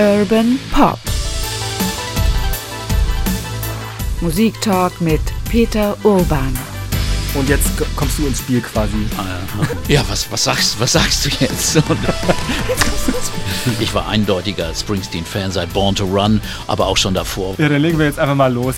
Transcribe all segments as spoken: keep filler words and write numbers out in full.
Urban Pop. Musiktalk mit Peter Urban. Und jetzt kommst du ins Spiel quasi. Ja, was, was, sagst, was sagst du jetzt? Ich war eindeutiger Springsteen-Fan seit Born to Run, aber auch schon davor. Ja, dann legen wir jetzt einfach mal los.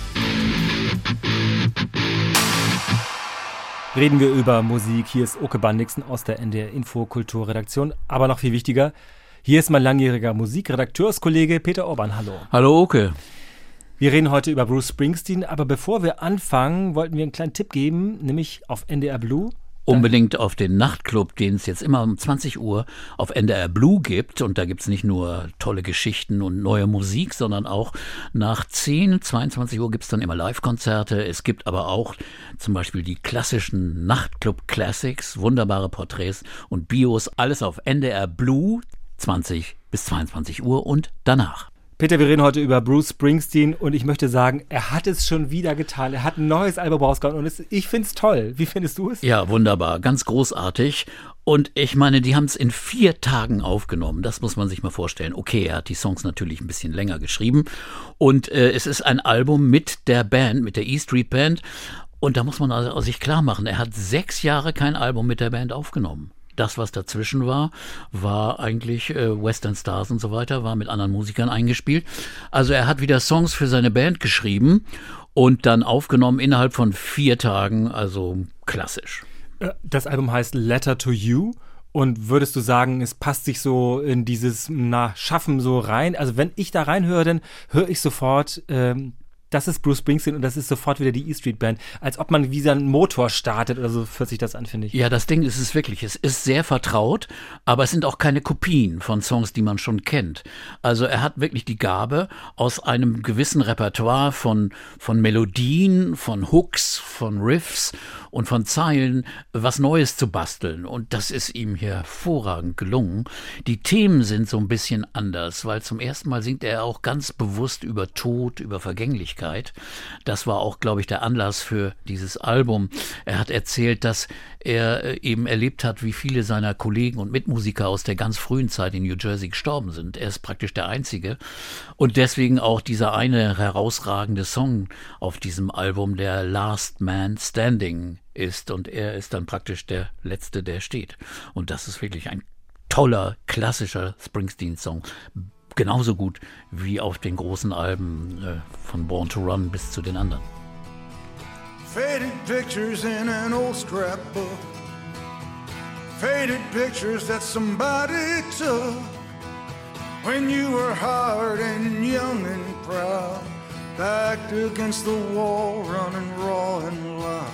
Reden wir über Musik. Hier ist Oke Bandixen aus der N D R-Info-Kulturredaktion. Aber noch viel wichtiger, hier ist mein langjähriger Musikredakteurskollege Peter Urban. Hallo. Hallo Oke. Wir reden heute über Bruce Springsteen, aber bevor wir anfangen, wollten wir einen kleinen Tipp geben, nämlich auf N D R Blue. Unbedingt auf den Nachtclub, den es jetzt immer um zwanzig Uhr auf N D R Blue gibt. Und da gibt es nicht nur tolle Geschichten und neue Musik, sondern auch nach zehn, zweiundzwanzig Uhr gibt es dann immer Live-Konzerte. Es gibt aber auch zum Beispiel die klassischen Nachtclub-Classics, wunderbare Porträts und Bios. Alles auf N D R Blue, zwanzig bis zweiundzwanzig Uhr und danach. Peter, wir reden heute über Bruce Springsteen und ich möchte sagen, er hat es schon wieder getan. Er hat ein neues Album rausgehauen und es, ich finde es toll. Wie findest du es? Ja, wunderbar, ganz großartig. Und ich meine, die haben es in vier Tagen aufgenommen. Das muss man sich mal vorstellen. Okay, er hat die Songs natürlich ein bisschen länger geschrieben und äh, es ist ein Album mit der Band, mit der E Street Band. Und da muss man also sich klar machen, er hat sechs Jahre kein Album mit der Band aufgenommen. Das, was dazwischen war, war eigentlich äh, Western Stars und so weiter, war mit anderen Musikern eingespielt. Also er hat wieder Songs für seine Band geschrieben und dann aufgenommen innerhalb von vier Tagen, also klassisch. Das Album heißt Letter to You. Und würdest du sagen, es passt sich so in dieses na, Schaffen so rein? Also wenn ich da reinhöre, dann höre ich sofort... Ähm das ist Bruce Springsteen und das ist sofort wieder die E Street Band. Als ob man wie so einen Motor startet oder so fühlt sich das an, finde ich. Ja, das Ding ist es wirklich. Es ist sehr vertraut, aber es sind auch keine Kopien von Songs, die man schon kennt. Also er hat wirklich die Gabe, aus einem gewissen Repertoire von, von Melodien, von Hooks, von Riffs und von Zeilen was Neues zu basteln. Und das ist ihm hier hervorragend gelungen. Die Themen sind so ein bisschen anders, weil zum ersten Mal singt er auch ganz bewusst über Tod, über Vergänglichkeit. Das war auch, glaube ich, der Anlass für dieses Album. Er hat erzählt, dass er eben erlebt hat, wie viele seiner Kollegen und Mitmusiker aus der ganz frühen Zeit in New Jersey gestorben sind. Er ist praktisch der Einzige. Und deswegen auch dieser eine herausragende Song auf diesem Album, der Last Man Standing ist. Und er ist dann praktisch der Letzte, der steht. Und das ist wirklich ein toller, klassischer Springsteen-Song. Genauso gut wie auf den großen Alben äh, von Born to Run bis zu den anderen. Faded pictures in an old scrapbook. Faded pictures that somebody took when you were hard and young and proud, backed against the wall, running raw and loud.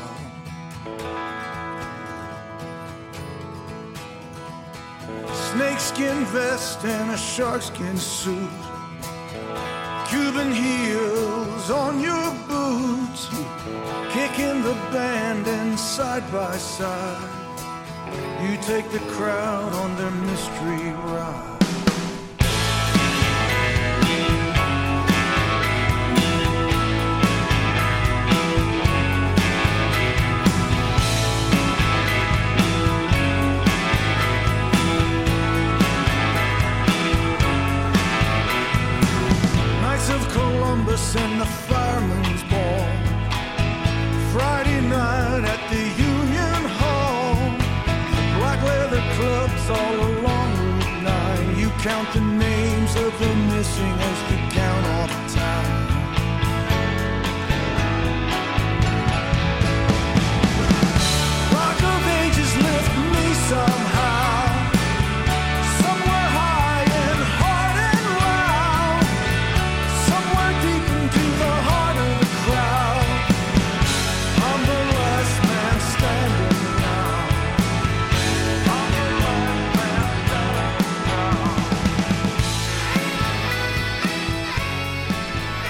Snakeskin vest and a sharkskin suit, Cuban heels on your boots, kicking the band and side by side, you take the crowd on their mystery ride. And the fireman's ball, Friday night at the Union Hall, black leather clubs all along Route nine. You count the names of the missing as you count off time. Rock of Ages lift me somehow.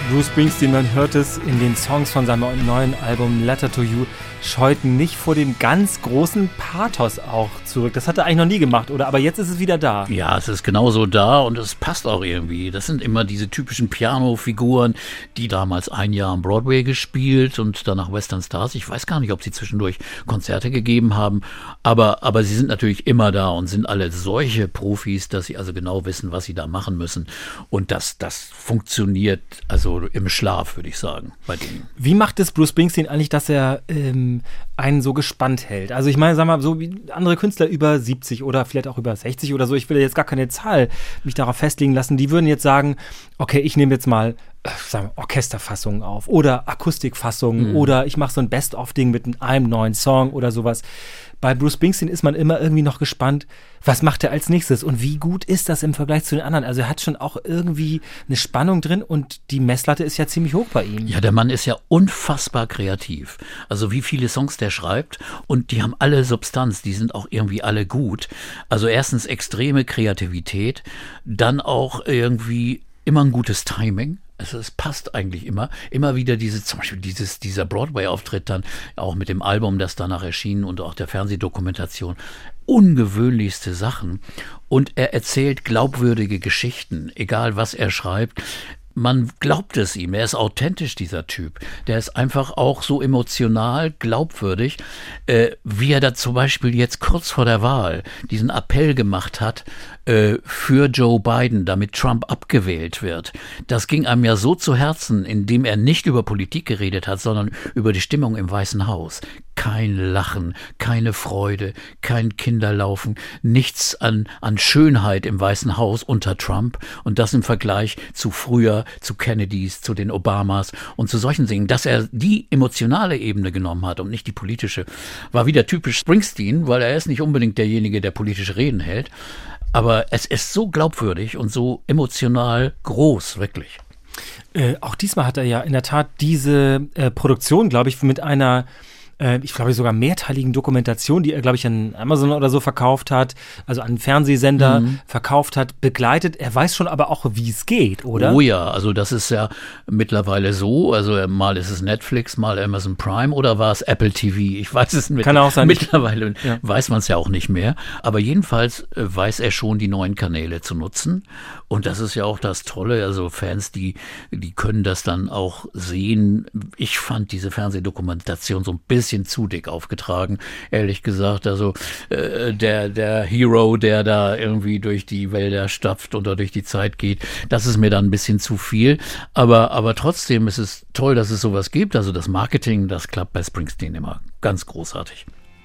Bruce Springsteen, man hört es in den Songs von seinem neuen Album Letter to You, scheut nicht vor dem ganz großen Pathos auch zurück. Das hat er eigentlich noch nie gemacht, oder? Aber jetzt ist es wieder da. Ja, es ist genauso da und es passt auch irgendwie. Das sind immer diese typischen Piano-Figuren, die damals ein Jahr am Broadway gespielt und danach Western Stars. Ich weiß gar nicht, ob sie zwischendurch Konzerte gegeben haben, aber, aber sie sind natürlich immer da und sind alle solche Profis, dass sie also genau wissen, was sie da machen müssen. Und das, das funktioniert also im Schlaf, würde ich sagen, bei denen. Wie macht es Bruce Springsteen eigentlich, dass er ähm, einen so gespannt hält? Also ich meine, sag mal, so wie andere Künstler über siebzig oder vielleicht auch über sechzig oder so, ich will jetzt gar keine Zahl mich darauf festlegen lassen, die würden jetzt sagen, okay, ich nehme jetzt mal äh, sagen wir, Orchesterfassungen auf oder Akustikfassungen mhm. oder ich mache so ein Best-of-Ding mit einem neuen Song oder sowas. Bei Bruce Springsteen ist man immer irgendwie noch gespannt, was macht er als nächstes und wie gut ist das im Vergleich zu den anderen? Also er hat schon auch irgendwie eine Spannung drin und die Messlatte ist ja ziemlich hoch bei ihm. Ja, der Mann ist ja unfassbar kreativ. Also wie viele Songs der schreibt und die haben alle Substanz, die sind auch irgendwie alle gut. Also erstens extreme Kreativität, dann auch irgendwie immer ein gutes Timing. Also es passt eigentlich immer. Immer wieder diese, zum Beispiel dieses, dieser Broadway-Auftritt dann, auch mit dem Album, das danach erschien und auch der Fernsehdokumentation. Ungewöhnlichste Sachen. Und er erzählt glaubwürdige Geschichten, egal was er schreibt. Man glaubt es ihm, er ist authentisch, dieser Typ. Der ist einfach auch so emotional glaubwürdig, äh, wie er da zum Beispiel jetzt kurz vor der Wahl diesen Appell gemacht hat äh, für Joe Biden, damit Trump abgewählt wird. Das ging einem ja so zu Herzen, indem er nicht über Politik geredet hat, sondern über die Stimmung im Weißen Haus. Kein Lachen, keine Freude, kein Kinderlaufen, nichts an, an Schönheit im Weißen Haus unter Trump und das im Vergleich zu früher, zu Kennedys, zu den Obamas und zu solchen Dingen. Dass er die emotionale Ebene genommen hat und nicht die politische, war wieder typisch Springsteen, weil er ist nicht unbedingt derjenige, der politische Reden hält, aber es ist so glaubwürdig und so emotional groß, wirklich. Äh, auch diesmal hat er ja in der Tat diese äh, Produktion, glaube ich, mit einer ich glaube sogar mehrteiligen Dokumentation, die er, glaube ich, an Amazon oder so verkauft hat, also an einen Fernsehsender mhm. verkauft hat, begleitet. Er weiß schon aber auch, wie es geht, oder? Oh ja, also das ist ja mittlerweile so, also mal ist es Netflix, mal Amazon Prime oder war es Apple T V? Ich weiß es mit, Kann auch sein. Mittlerweile ja. weiß man es ja auch nicht mehr, aber jedenfalls weiß er schon, die neuen Kanäle zu nutzen und das ist ja auch das Tolle, also Fans, die, die können das dann auch sehen. Ich fand diese Fernsehdokumentation so ein bisschen zu dick aufgetragen, ehrlich gesagt. Also äh, der, der Hero, der da irgendwie durch die Wälder stapft oder durch die Zeit geht, das ist mir dann ein bisschen zu viel. Aber, aber trotzdem ist es toll, dass es sowas gibt. Also das Marketing, das klappt bei Springsteen immer ganz großartig.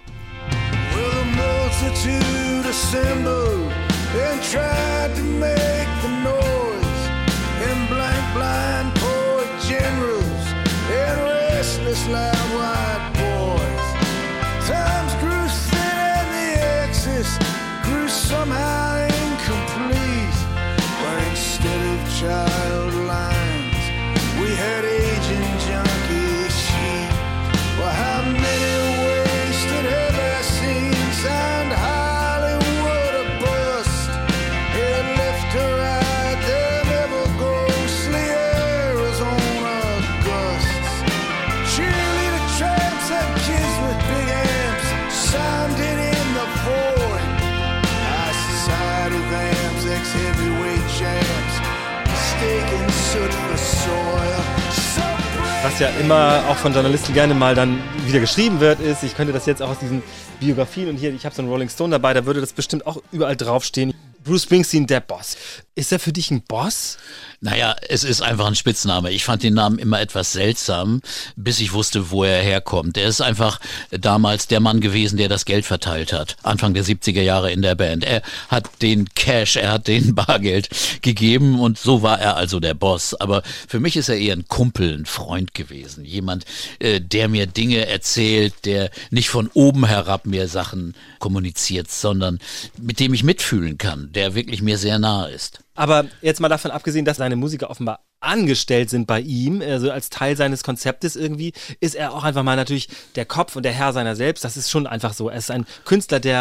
Well, the multitude assembled and tried to make the noise, and blank blind poet generals and restless loud white times grew thin and the excess grew somehow incomplete. But instead of child lines, we had aging junkie sheep. Well, how many wasted have I seen? Signed Hollywood a bust. Head left to right, them ever ghostly Arizona gusts. Cheerleader tramps and kids with big signed it in the void. High society vamps, ex-heavyweight champs, mistaken soot for soil. So was ja immer auch von Journalisten gerne mal dann wieder geschrieben wird, ist, ich könnte das jetzt auch aus diesen Biografien und hier, ich habe so einen Rolling Stone dabei, da würde das bestimmt auch überall draufstehen. Bruce Springsteen, der Boss. Ist er für dich ein Boss? Naja, es ist einfach ein Spitzname. Ich fand den Namen immer etwas seltsam, bis ich wusste, wo er herkommt. Er ist einfach damals der Mann gewesen, der das Geld verteilt hat. Anfang der siebziger Jahre in der Band. Er hat den Cash, er hat den Bargeld gegeben und so war er also der Boss. Aber für mich ist er eher ein Kumpel, ein Freund gewesen. Jemand, der mir Dinge erzählt, der nicht von oben herab mir Sachen kommuniziert, sondern mit dem ich mitfühlen kann, der wirklich mir sehr nahe ist. Aber jetzt mal davon abgesehen, dass seine Musiker offenbar angestellt sind bei ihm, also als Teil seines Konzeptes irgendwie, ist er auch einfach mal natürlich der Kopf und der Herr seiner selbst. Das ist schon einfach so. Er ist ein Künstler, der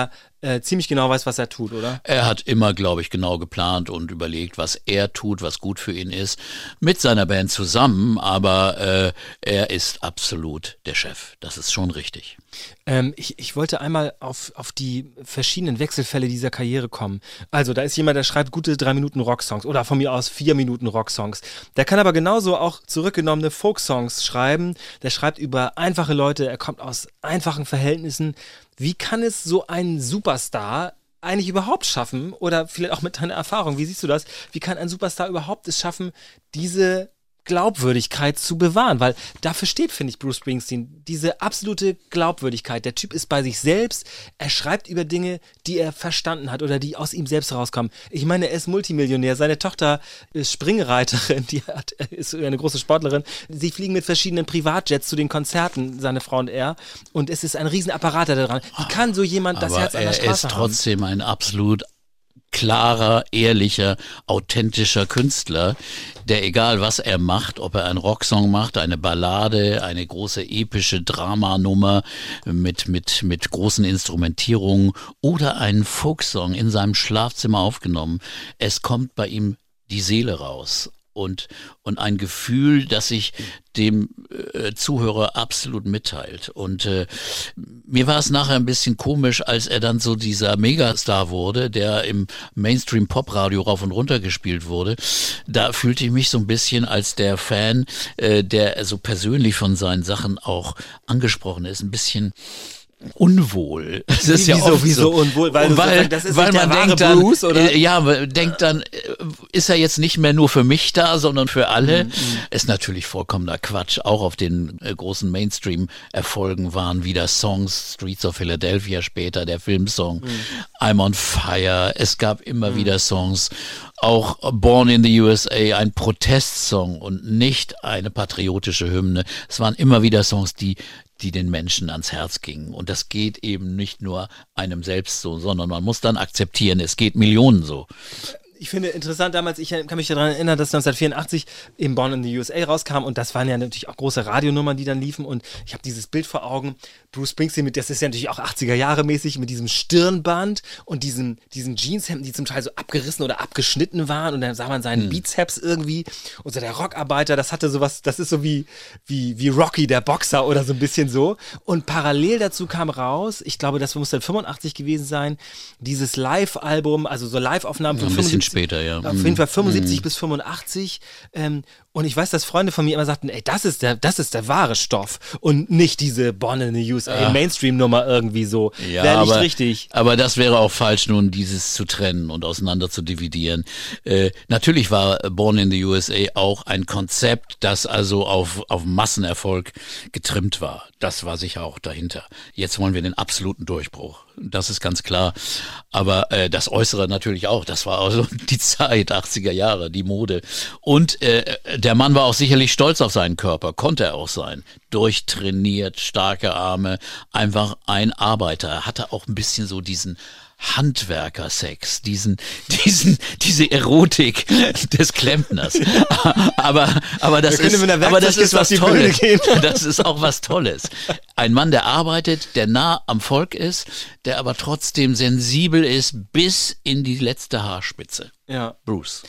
äh, ziemlich genau weiß, was er tut, oder? Er hat immer, glaube ich, genau geplant und überlegt, was er tut, was gut für ihn ist, mit seiner Band zusammen, aber äh, er ist absolut der Chef. Das ist schon richtig. Ähm, ich, ich wollte einmal auf, auf die verschiedenen Wechselfälle dieser Karriere kommen. Also, da ist jemand, der schreibt gute drei Minuten Rocksongs oder von mir aus vier Minuten Rocksongs. Der kann aber genauso auch zurückgenommene Folksongs schreiben. Der schreibt über einfache Leute, er kommt aus einfachen Verhältnissen. Wie kann es so ein Superstar eigentlich überhaupt schaffen, oder vielleicht auch mit deiner Erfahrung, wie siehst du das? Wie kann ein Superstar überhaupt es schaffen, diese Glaubwürdigkeit zu bewahren, weil dafür steht, finde ich, Bruce Springsteen, diese absolute Glaubwürdigkeit. Der Typ ist bei sich selbst, er schreibt über Dinge, die er verstanden hat oder die aus ihm selbst rauskommen. Ich meine, er ist Multimillionär, seine Tochter ist Springreiterin, die hat, ist eine große Sportlerin. Sie fliegen mit verschiedenen Privatjets zu den Konzerten, seine Frau und er, und es ist ein Rieseapparat da dran. Wie kann so jemand das Aber Herz an der Straße haben? Er ist trotzdem ein absolut klarer, ehrlicher, authentischer Künstler, der, egal was er macht, ob er einen Rocksong macht, eine Ballade, eine große epische Dramanummer mit, mit, mit großen Instrumentierungen oder einen Folksong in seinem Schlafzimmer aufgenommen, es kommt bei ihm die Seele raus. Und, und ein Gefühl, das sich dem äh, Zuhörer absolut mitteilt. Und äh, mir war es nachher ein bisschen komisch, als er dann so dieser Megastar wurde, der im Mainstream-Pop-Radio rauf und runter gespielt wurde. Da fühlte ich mich so ein bisschen als der Fan, äh, der so persönlich von seinen Sachen auch angesprochen ist, ein bisschen unwohl. Das ist ja wieso, oft wieso so. unwohl? Weil, weil, so, das ist weil nicht man der denkt wahre dann, Blues, oder? Äh, ja, man denkt dann, äh, ist er jetzt nicht mehr nur für mich da, sondern für alle? Mhm. Ist natürlich vollkommener Quatsch. Auch auf den äh, großen Mainstream-Erfolgen waren wieder Songs, Streets of Philadelphia später, der Filmsong, mhm. I'm on Fire. Es gab immer mhm. wieder Songs. Auch Born in the U S A, ein Protestsong und nicht eine patriotische Hymne. Es waren immer wieder Songs, die die den Menschen ans Herz gingen. Und das geht eben nicht nur einem selbst so, sondern man muss dann akzeptieren, es geht Millionen so. Ich finde interessant, damals, ich kann mich daran erinnern, dass neunzehnhundertvierundachtzig eben Born in the U S A rauskam und das waren ja natürlich auch große Radionummern, die dann liefen und ich habe dieses Bild vor Augen, Bruce Springsteen, mit, das ist ja natürlich auch achtziger Jahre mäßig, mit diesem Stirnband und diesen, diesen Jeanshemden, die zum Teil so abgerissen oder abgeschnitten waren und dann sah man seinen hm. Bizeps irgendwie und so der Rockarbeiter, das hatte sowas, das ist so wie, wie, wie Rocky, der Boxer oder so ein bisschen so und parallel dazu kam raus, ich glaube, das muss dann fünfundachtzig gewesen sein, dieses Live-Album, also so Live-Aufnahmen von ein bisschen später, ja. Auf jeden Fall fünfundsiebzig mm. bis fünfundachtzig. Ähm, und ich weiß, dass Freunde von mir immer sagten, ey, das ist der, das ist der wahre Stoff und nicht diese Born in the U S A Mainstream-Nummer irgendwie so. Ja, wäre nicht aber, richtig. Aber das wäre auch falsch, nun dieses zu trennen und auseinander zu dividieren. Äh, natürlich war Born in the U S A auch ein Konzept, das also auf, auf Massenerfolg getrimmt war. Das war sicher auch dahinter. Jetzt wollen wir den absoluten Durchbruch. Das ist ganz klar. Aber äh, das Äußere natürlich auch. Das war also die Zeit, achtziger Jahre, die Mode. Und äh, der Mann war auch sicherlich stolz auf seinen Körper. Konnte er auch sein. Durchtrainiert, starke Arme. Einfach ein Arbeiter. Er hatte auch ein bisschen so diesen Handwerkersex, diesen, diesen, diese Erotik des Klempners. Aber, aber das ist, aber das ist was Tolles. Das ist auch was Tolles. Ein Mann, der arbeitet, der nah am Volk ist, der aber trotzdem sensibel ist bis in die letzte Haarspitze. Ja. Bruce.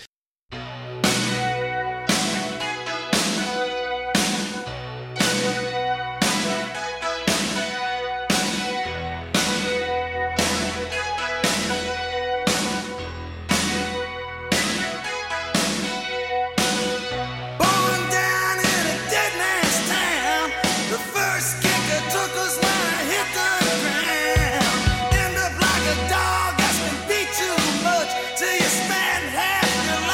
Till you spend half your life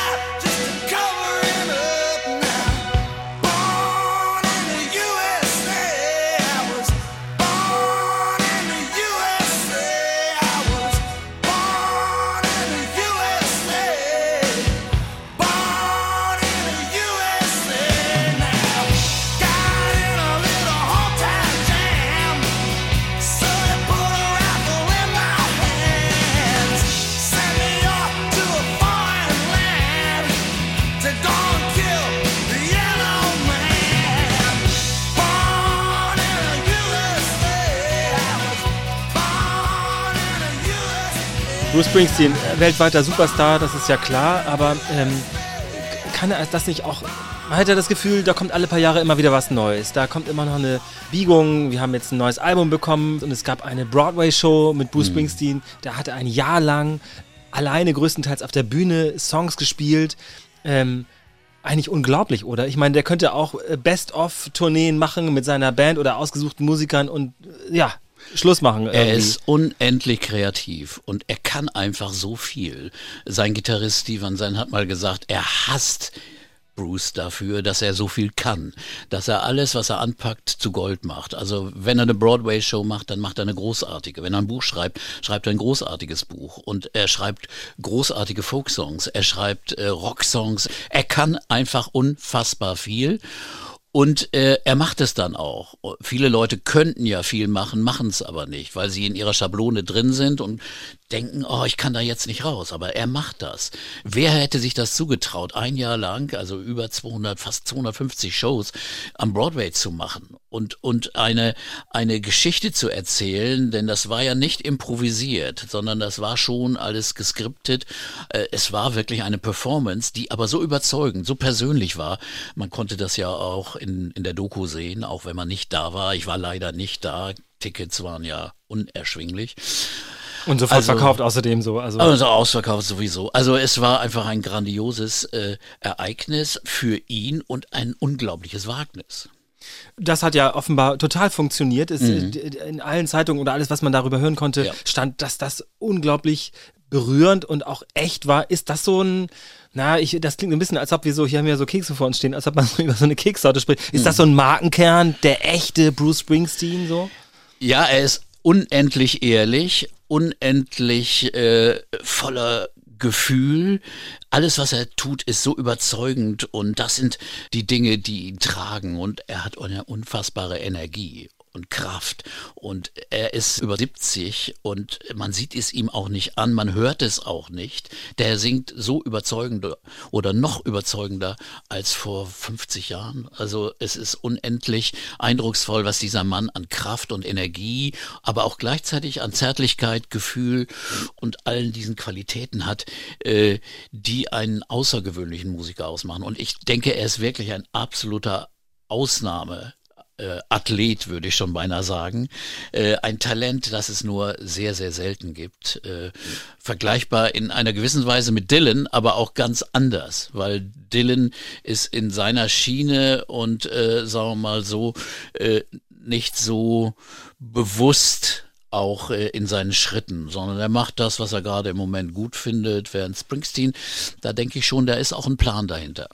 Bruce Springsteen, weltweiter Superstar, das ist ja klar, aber ähm, kann er das nicht auch... Man hat ja das Gefühl, da kommt alle paar Jahre immer wieder was Neues. Da kommt immer noch eine Biegung. Wir haben jetzt ein neues Album bekommen und es gab eine Broadway-Show mit Bruce mhm. Springsteen. Da hat er ein Jahr lang alleine größtenteils auf der Bühne Songs gespielt. Ähm, eigentlich unglaublich, oder? Ich meine, der könnte auch Best-of-Tourneen machen mit seiner Band oder ausgesuchten Musikern und ja, Schluss machen. Irgendwie. Er ist unendlich kreativ und er kann einfach so viel. Sein Gitarrist Steve Van Zandt hat mal gesagt, er hasst Bruce dafür, dass er so viel kann, dass er alles, was er anpackt, zu Gold macht. Also wenn er eine Broadway-Show macht, dann macht er eine großartige. Wenn er ein Buch schreibt, schreibt er ein großartiges Buch. Und er schreibt großartige Folksongs, er schreibt äh, Rocksongs. Er kann einfach unfassbar viel. Und äh, er macht es dann auch. Viele Leute könnten ja viel machen, machen es aber nicht, weil sie in ihrer Schablone drin sind und denken, oh, ich kann da jetzt nicht raus. Aber er macht das. Wer hätte sich das zugetraut, ein Jahr lang, also über zweihundert, fast zweihundertfünfzig Shows am Broadway zu machen und und eine eine Geschichte zu erzählen, denn das war ja nicht improvisiert, sondern das war schon alles geskriptet. Äh, es war wirklich eine Performance, die aber so überzeugend, so persönlich war. Man konnte das ja auch in in der Doku sehen, auch wenn man nicht da war. Ich war leider nicht da. Tickets waren ja unerschwinglich. Und sofort also, verkauft außerdem so. Also. also ausverkauft sowieso. Also es war einfach ein grandioses äh, Ereignis für ihn und ein unglaubliches Wagnis. Das hat ja offenbar total funktioniert. Es, mhm. In allen Zeitungen oder alles, was man darüber hören konnte, ja. stand, dass das unglaublich berührend und auch echt war. Ist das so ein... Na, ich, das klingt ein bisschen, als ob wir so, hier haben wir so Kekse vor uns stehen, als ob man so über so eine Kekssorte spricht. Ist mhm. das so ein Markenkern, der echte Bruce Springsteen so? Ja, er ist unendlich ehrlich, unendlich äh, voller Gefühl. Alles, was er tut, ist so überzeugend und das sind die Dinge, die ihn tragen und er hat eine unfassbare Energie und Kraft und er ist über siebzig und man sieht es ihm auch nicht an, man hört es auch nicht. Der singt so überzeugender oder noch überzeugender als vor fünfzig Jahren. Also es ist unendlich eindrucksvoll, was dieser Mann an Kraft und Energie, aber auch gleichzeitig an Zärtlichkeit, Gefühl und allen diesen Qualitäten hat, äh, die einen außergewöhnlichen Musiker ausmachen. Und ich denke, er ist wirklich ein absoluter Ausnahme. Äh, Athlet, würde ich schon beinahe sagen. Äh, ein Talent, das es nur sehr, sehr selten gibt. Äh, vergleichbar in einer gewissen Weise mit Dylan, aber auch ganz anders, weil Dylan ist in seiner Schiene und, äh, sagen wir mal so, äh, nicht so bewusst auch äh, in seinen Schritten, sondern er macht das, was er gerade im Moment gut findet, während Springsteen, da denke ich schon, da ist auch ein Plan dahinter.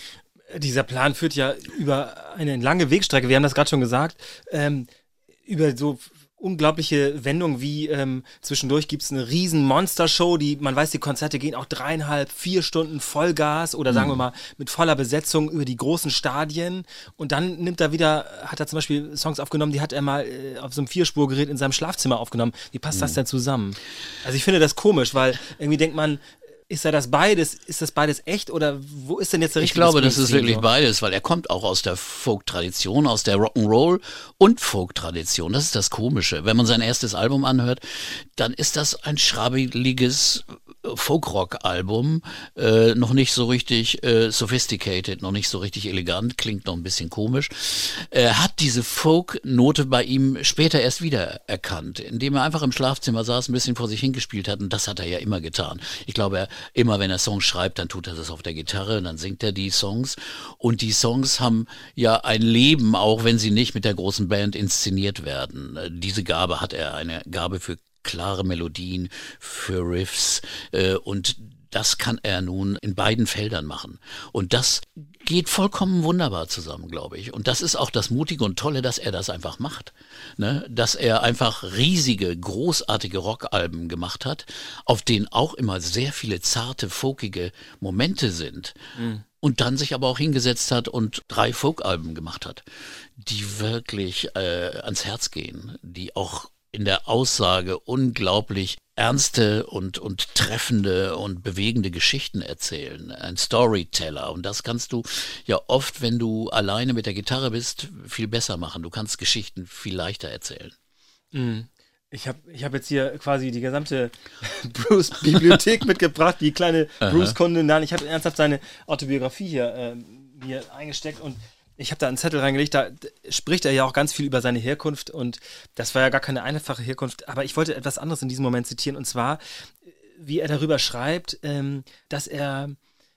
Dieser Plan führt ja über eine lange Wegstrecke, wir haben das gerade schon gesagt, ähm, über so unglaubliche Wendungen wie ähm, zwischendurch gibt es eine riesen Monstershow, die, man weiß, die Konzerte gehen auch dreieinhalb, vier Stunden Vollgas oder sagen mhm. wir mal mit voller Besetzung über die großen Stadien und dann nimmt er wieder, hat er zum Beispiel Songs aufgenommen, die hat er mal äh, auf so einem Vierspurgerät in seinem Schlafzimmer aufgenommen. Wie passt mhm. das denn zusammen? Also ich finde das komisch, weil irgendwie denkt man, ist er das beides? Ist das beides echt oder wo ist denn jetzt der richtige? Ich glaube, das ist wirklich so? Beides, weil er kommt auch aus der Folk-Tradition, aus der Rock'n'Roll und Folk-Tradition. Das ist das Komische. Wenn man sein erstes Album anhört, dann ist das ein schrabbeliges Folk-Rock-Album, äh, noch nicht so richtig äh, sophisticated, noch nicht so richtig elegant, klingt noch ein bisschen komisch. Er hat diese Folk-Note bei ihm später erst wieder erkannt, indem er einfach im Schlafzimmer saß, ein bisschen vor sich hingespielt hat und das hat er ja immer getan. Ich glaube, er, immer wenn er Songs schreibt, dann tut er das auf der Gitarre, dann singt er die Songs und die Songs haben ja ein Leben, auch wenn sie nicht mit der großen Band inszeniert werden. Diese Gabe hat er, eine Gabe für klare Melodien, für Riffs äh, und das kann er nun in beiden Feldern machen. Und das geht vollkommen wunderbar zusammen, glaube ich. Und das ist auch das Mutige und Tolle, dass er das einfach macht. Ne? Dass er einfach riesige, großartige Rockalben gemacht hat, auf denen auch immer sehr viele zarte, folkige Momente sind. Mhm. Und dann sich aber auch hingesetzt hat und drei Folkalben gemacht hat, die wirklich äh, ans Herz gehen, die auch in der Aussage unglaublich ernste und, und treffende und bewegende Geschichten erzählen. Ein Storyteller. Und das kannst du ja oft, wenn du alleine mit der Gitarre bist, viel besser machen. Du kannst Geschichten viel leichter erzählen. Mhm. Ich habe ich hab jetzt hier quasi die gesamte Bruce-Bibliothek mitgebracht, die kleine Bruce-Kunde. Nein, ich habe ernsthaft seine Autobiografie hier äh, mir eingesteckt und ich habe da einen Zettel reingelegt, da spricht er ja auch ganz viel über seine Herkunft und das war ja gar keine einfache Herkunft, aber ich wollte etwas anderes in diesem Moment zitieren und zwar, wie er darüber schreibt, ähm, dass er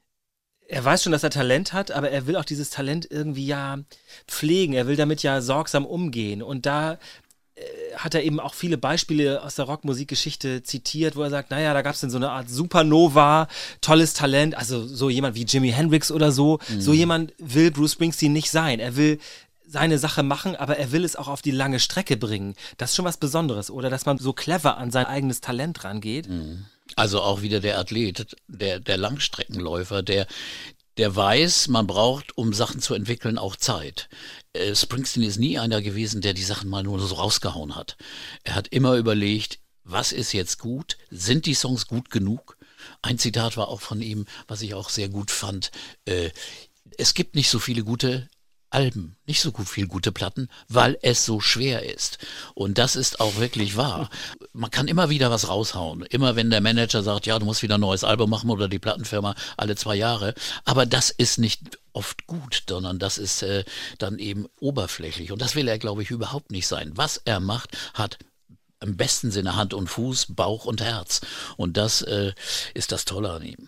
Er weiß schon, dass er Talent hat, aber er will auch dieses Talent irgendwie ja pflegen. Er will damit ja sorgsam umgehen. Und da äh, hat er eben auch viele Beispiele aus der Rockmusikgeschichte zitiert, wo er sagt, naja, da gab es denn so eine Art Supernova, tolles Talent, also so jemand wie Jimi Hendrix oder so. Mhm. So jemand will Bruce Springsteen nicht sein. Er will seine Sache machen, aber er will es auch auf die lange Strecke bringen. Das ist schon was Besonderes, oder? Dass man so clever an sein eigenes Talent rangeht. Mhm. Also auch wieder der Athlet, der, der Langstreckenläufer, der, der weiß, man braucht, um Sachen zu entwickeln, auch Zeit. Äh, Springsteen ist nie einer gewesen, der die Sachen mal nur so rausgehauen hat. Er hat immer überlegt, was ist jetzt gut? Sind die Songs gut genug? Ein Zitat war auch von ihm, was ich auch sehr gut fand. Äh, es gibt nicht so viele gute Alben, nicht so gut viel gute Platten, weil es so schwer ist. Und das ist auch wirklich wahr. Man kann immer wieder was raushauen. Immer wenn der Manager sagt, ja, du musst wieder ein neues Album machen oder die Plattenfirma alle zwei Jahre. Aber das ist nicht oft gut, sondern das ist äh, dann eben oberflächlich. Und das will er, glaube ich, überhaupt nicht sein. Was er macht, hat im besten Sinne Hand und Fuß, Bauch und Herz. Und das äh, ist das Tolle an ihm.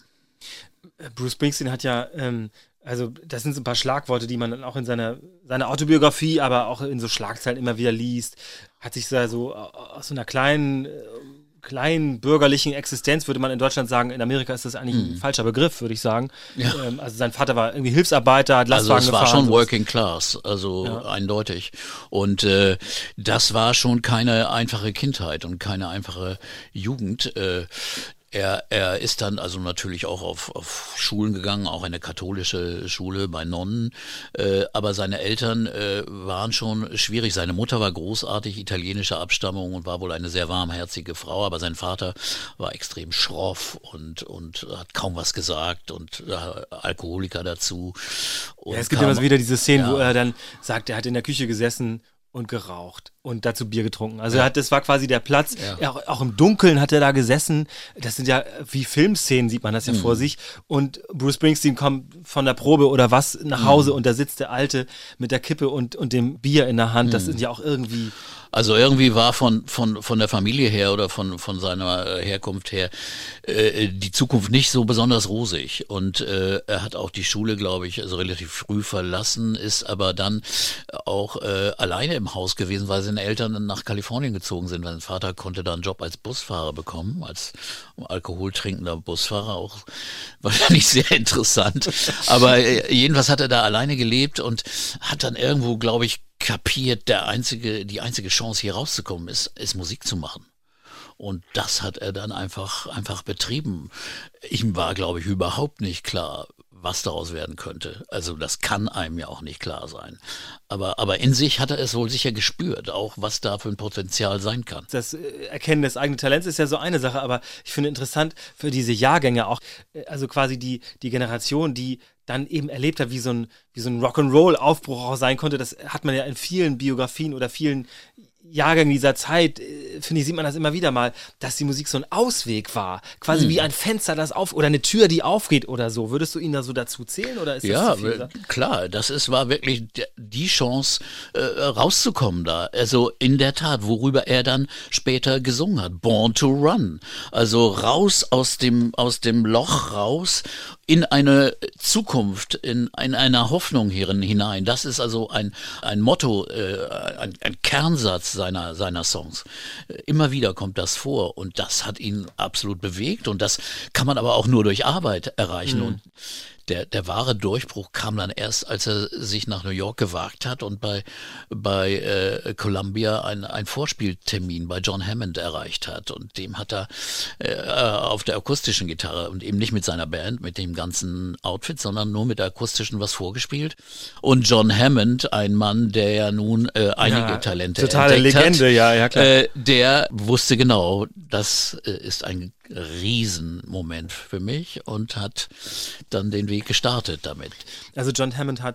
Bruce Springsteen hat ja ähm Also das sind so ein paar Schlagworte, die man dann auch in seiner, seiner Autobiografie, aber auch in so Schlagzeilen immer wieder liest. Hat sich da so aus so einer kleinen, kleinen bürgerlichen Existenz, würde man in Deutschland sagen, in Amerika ist das eigentlich ein mm. falscher Begriff, würde ich sagen. Ja. Ähm, also sein Vater war irgendwie Hilfsarbeiter, hat Lastwagen also es war gefahren. schon Working Class, also ja. eindeutig. Und äh, das war schon keine einfache Kindheit und keine einfache Jugend. Äh, Er, er ist dann also natürlich auch auf, auf Schulen gegangen, auch eine katholische Schule bei Nonnen, äh, aber seine Eltern äh, waren schon schwierig. Seine Mutter war großartig italienischer Abstammung und war wohl eine sehr warmherzige Frau, aber sein Vater war extrem schroff und, und hat kaum was gesagt und äh, Alkoholiker dazu. Und ja, es gibt kam, immer wieder diese Szenen, ja. wo er dann sagt, er hat in der Küche gesessen und geraucht und dazu Bier getrunken. Also ja. er hat, das war quasi der Platz. Ja. Er, auch, auch im Dunkeln hat er da gesessen. Das sind ja wie Filmszenen, sieht man das ja mhm. vor sich. Und Bruce Springsteen kommt von der Probe oder was nach Hause mhm. und da sitzt der Alte mit der Kippe und, und dem Bier in der Hand. Das mhm. sind ja auch irgendwie... Also irgendwie war von von von der Familie her oder von von seiner Herkunft her äh, die Zukunft nicht so besonders rosig und äh, er hat auch die Schule, glaube ich, also relativ früh verlassen, ist aber dann auch äh, alleine im Haus gewesen, weil seine Eltern nach Kalifornien gezogen sind. Sein Vater konnte da einen Job als Busfahrer bekommen, als alkoholtrinkender Busfahrer, auch wahrscheinlich sehr interessant. Aber äh, jedenfalls hat er da alleine gelebt und hat dann irgendwo, glaube ich, kapiert, der einzige, die einzige Chance hier rauszukommen ist, ist Musik zu machen. Und das hat er dann einfach, einfach betrieben. Ihm war, glaube ich, überhaupt nicht klar, was daraus werden könnte. Also das kann einem ja auch nicht klar sein. Aber, aber in sich hat er es wohl sicher gespürt, auch was da für ein Potenzial sein kann. Das Erkennen des eigenen Talents ist ja so eine Sache, aber ich finde interessant für diese Jahrgänge auch, also quasi die, die Generation, die dann eben erlebt hat, wie so ein, wie so ein Rock'n'Roll-Aufbruch auch sein konnte. Das hat man ja in vielen Biografien oder vielen Jahrgängen dieser Zeit, finde ich, sieht man das immer wieder mal, dass die Musik so ein Ausweg war. Quasi hm. wie ein Fenster, das auf, oder eine Tür, die aufgeht oder so. Würdest du ihn da so dazu zählen oder ist das ja, zu viel? Ja, klar, das ist, war wirklich die Chance, äh, rauszukommen da. Also in der Tat, worüber er dann später gesungen hat. Born to Run. Also raus aus dem, aus dem Loch raus in eine Zukunft, in, in eine Hoffnung hierin hinein. Das ist also ein, ein Motto, äh, ein, ein Kernsatz seiner, seiner Songs. Immer wieder kommt das vor und das hat ihn absolut bewegt und das kann man aber auch nur durch Arbeit erreichen. Mhm. Und der, der wahre Durchbruch kam dann erst, als er sich nach New York gewagt hat und bei, bei äh, Columbia ein, ein Vorspieltermin bei John Hammond erreicht hat. Und dem hat er äh, auf der akustischen Gitarre und eben nicht mit seiner Band, mit dem ganzen Outfit, sondern nur mit der akustischen was vorgespielt. Und John Hammond, ein Mann, der ja nun äh, einige ja, Talente totale entdeckt Legende, hat, ja, ja klar. Äh, der wusste genau, das äh, ist ein Riesenmoment für mich und hat dann den Weg gestartet damit. Also John Hammond hat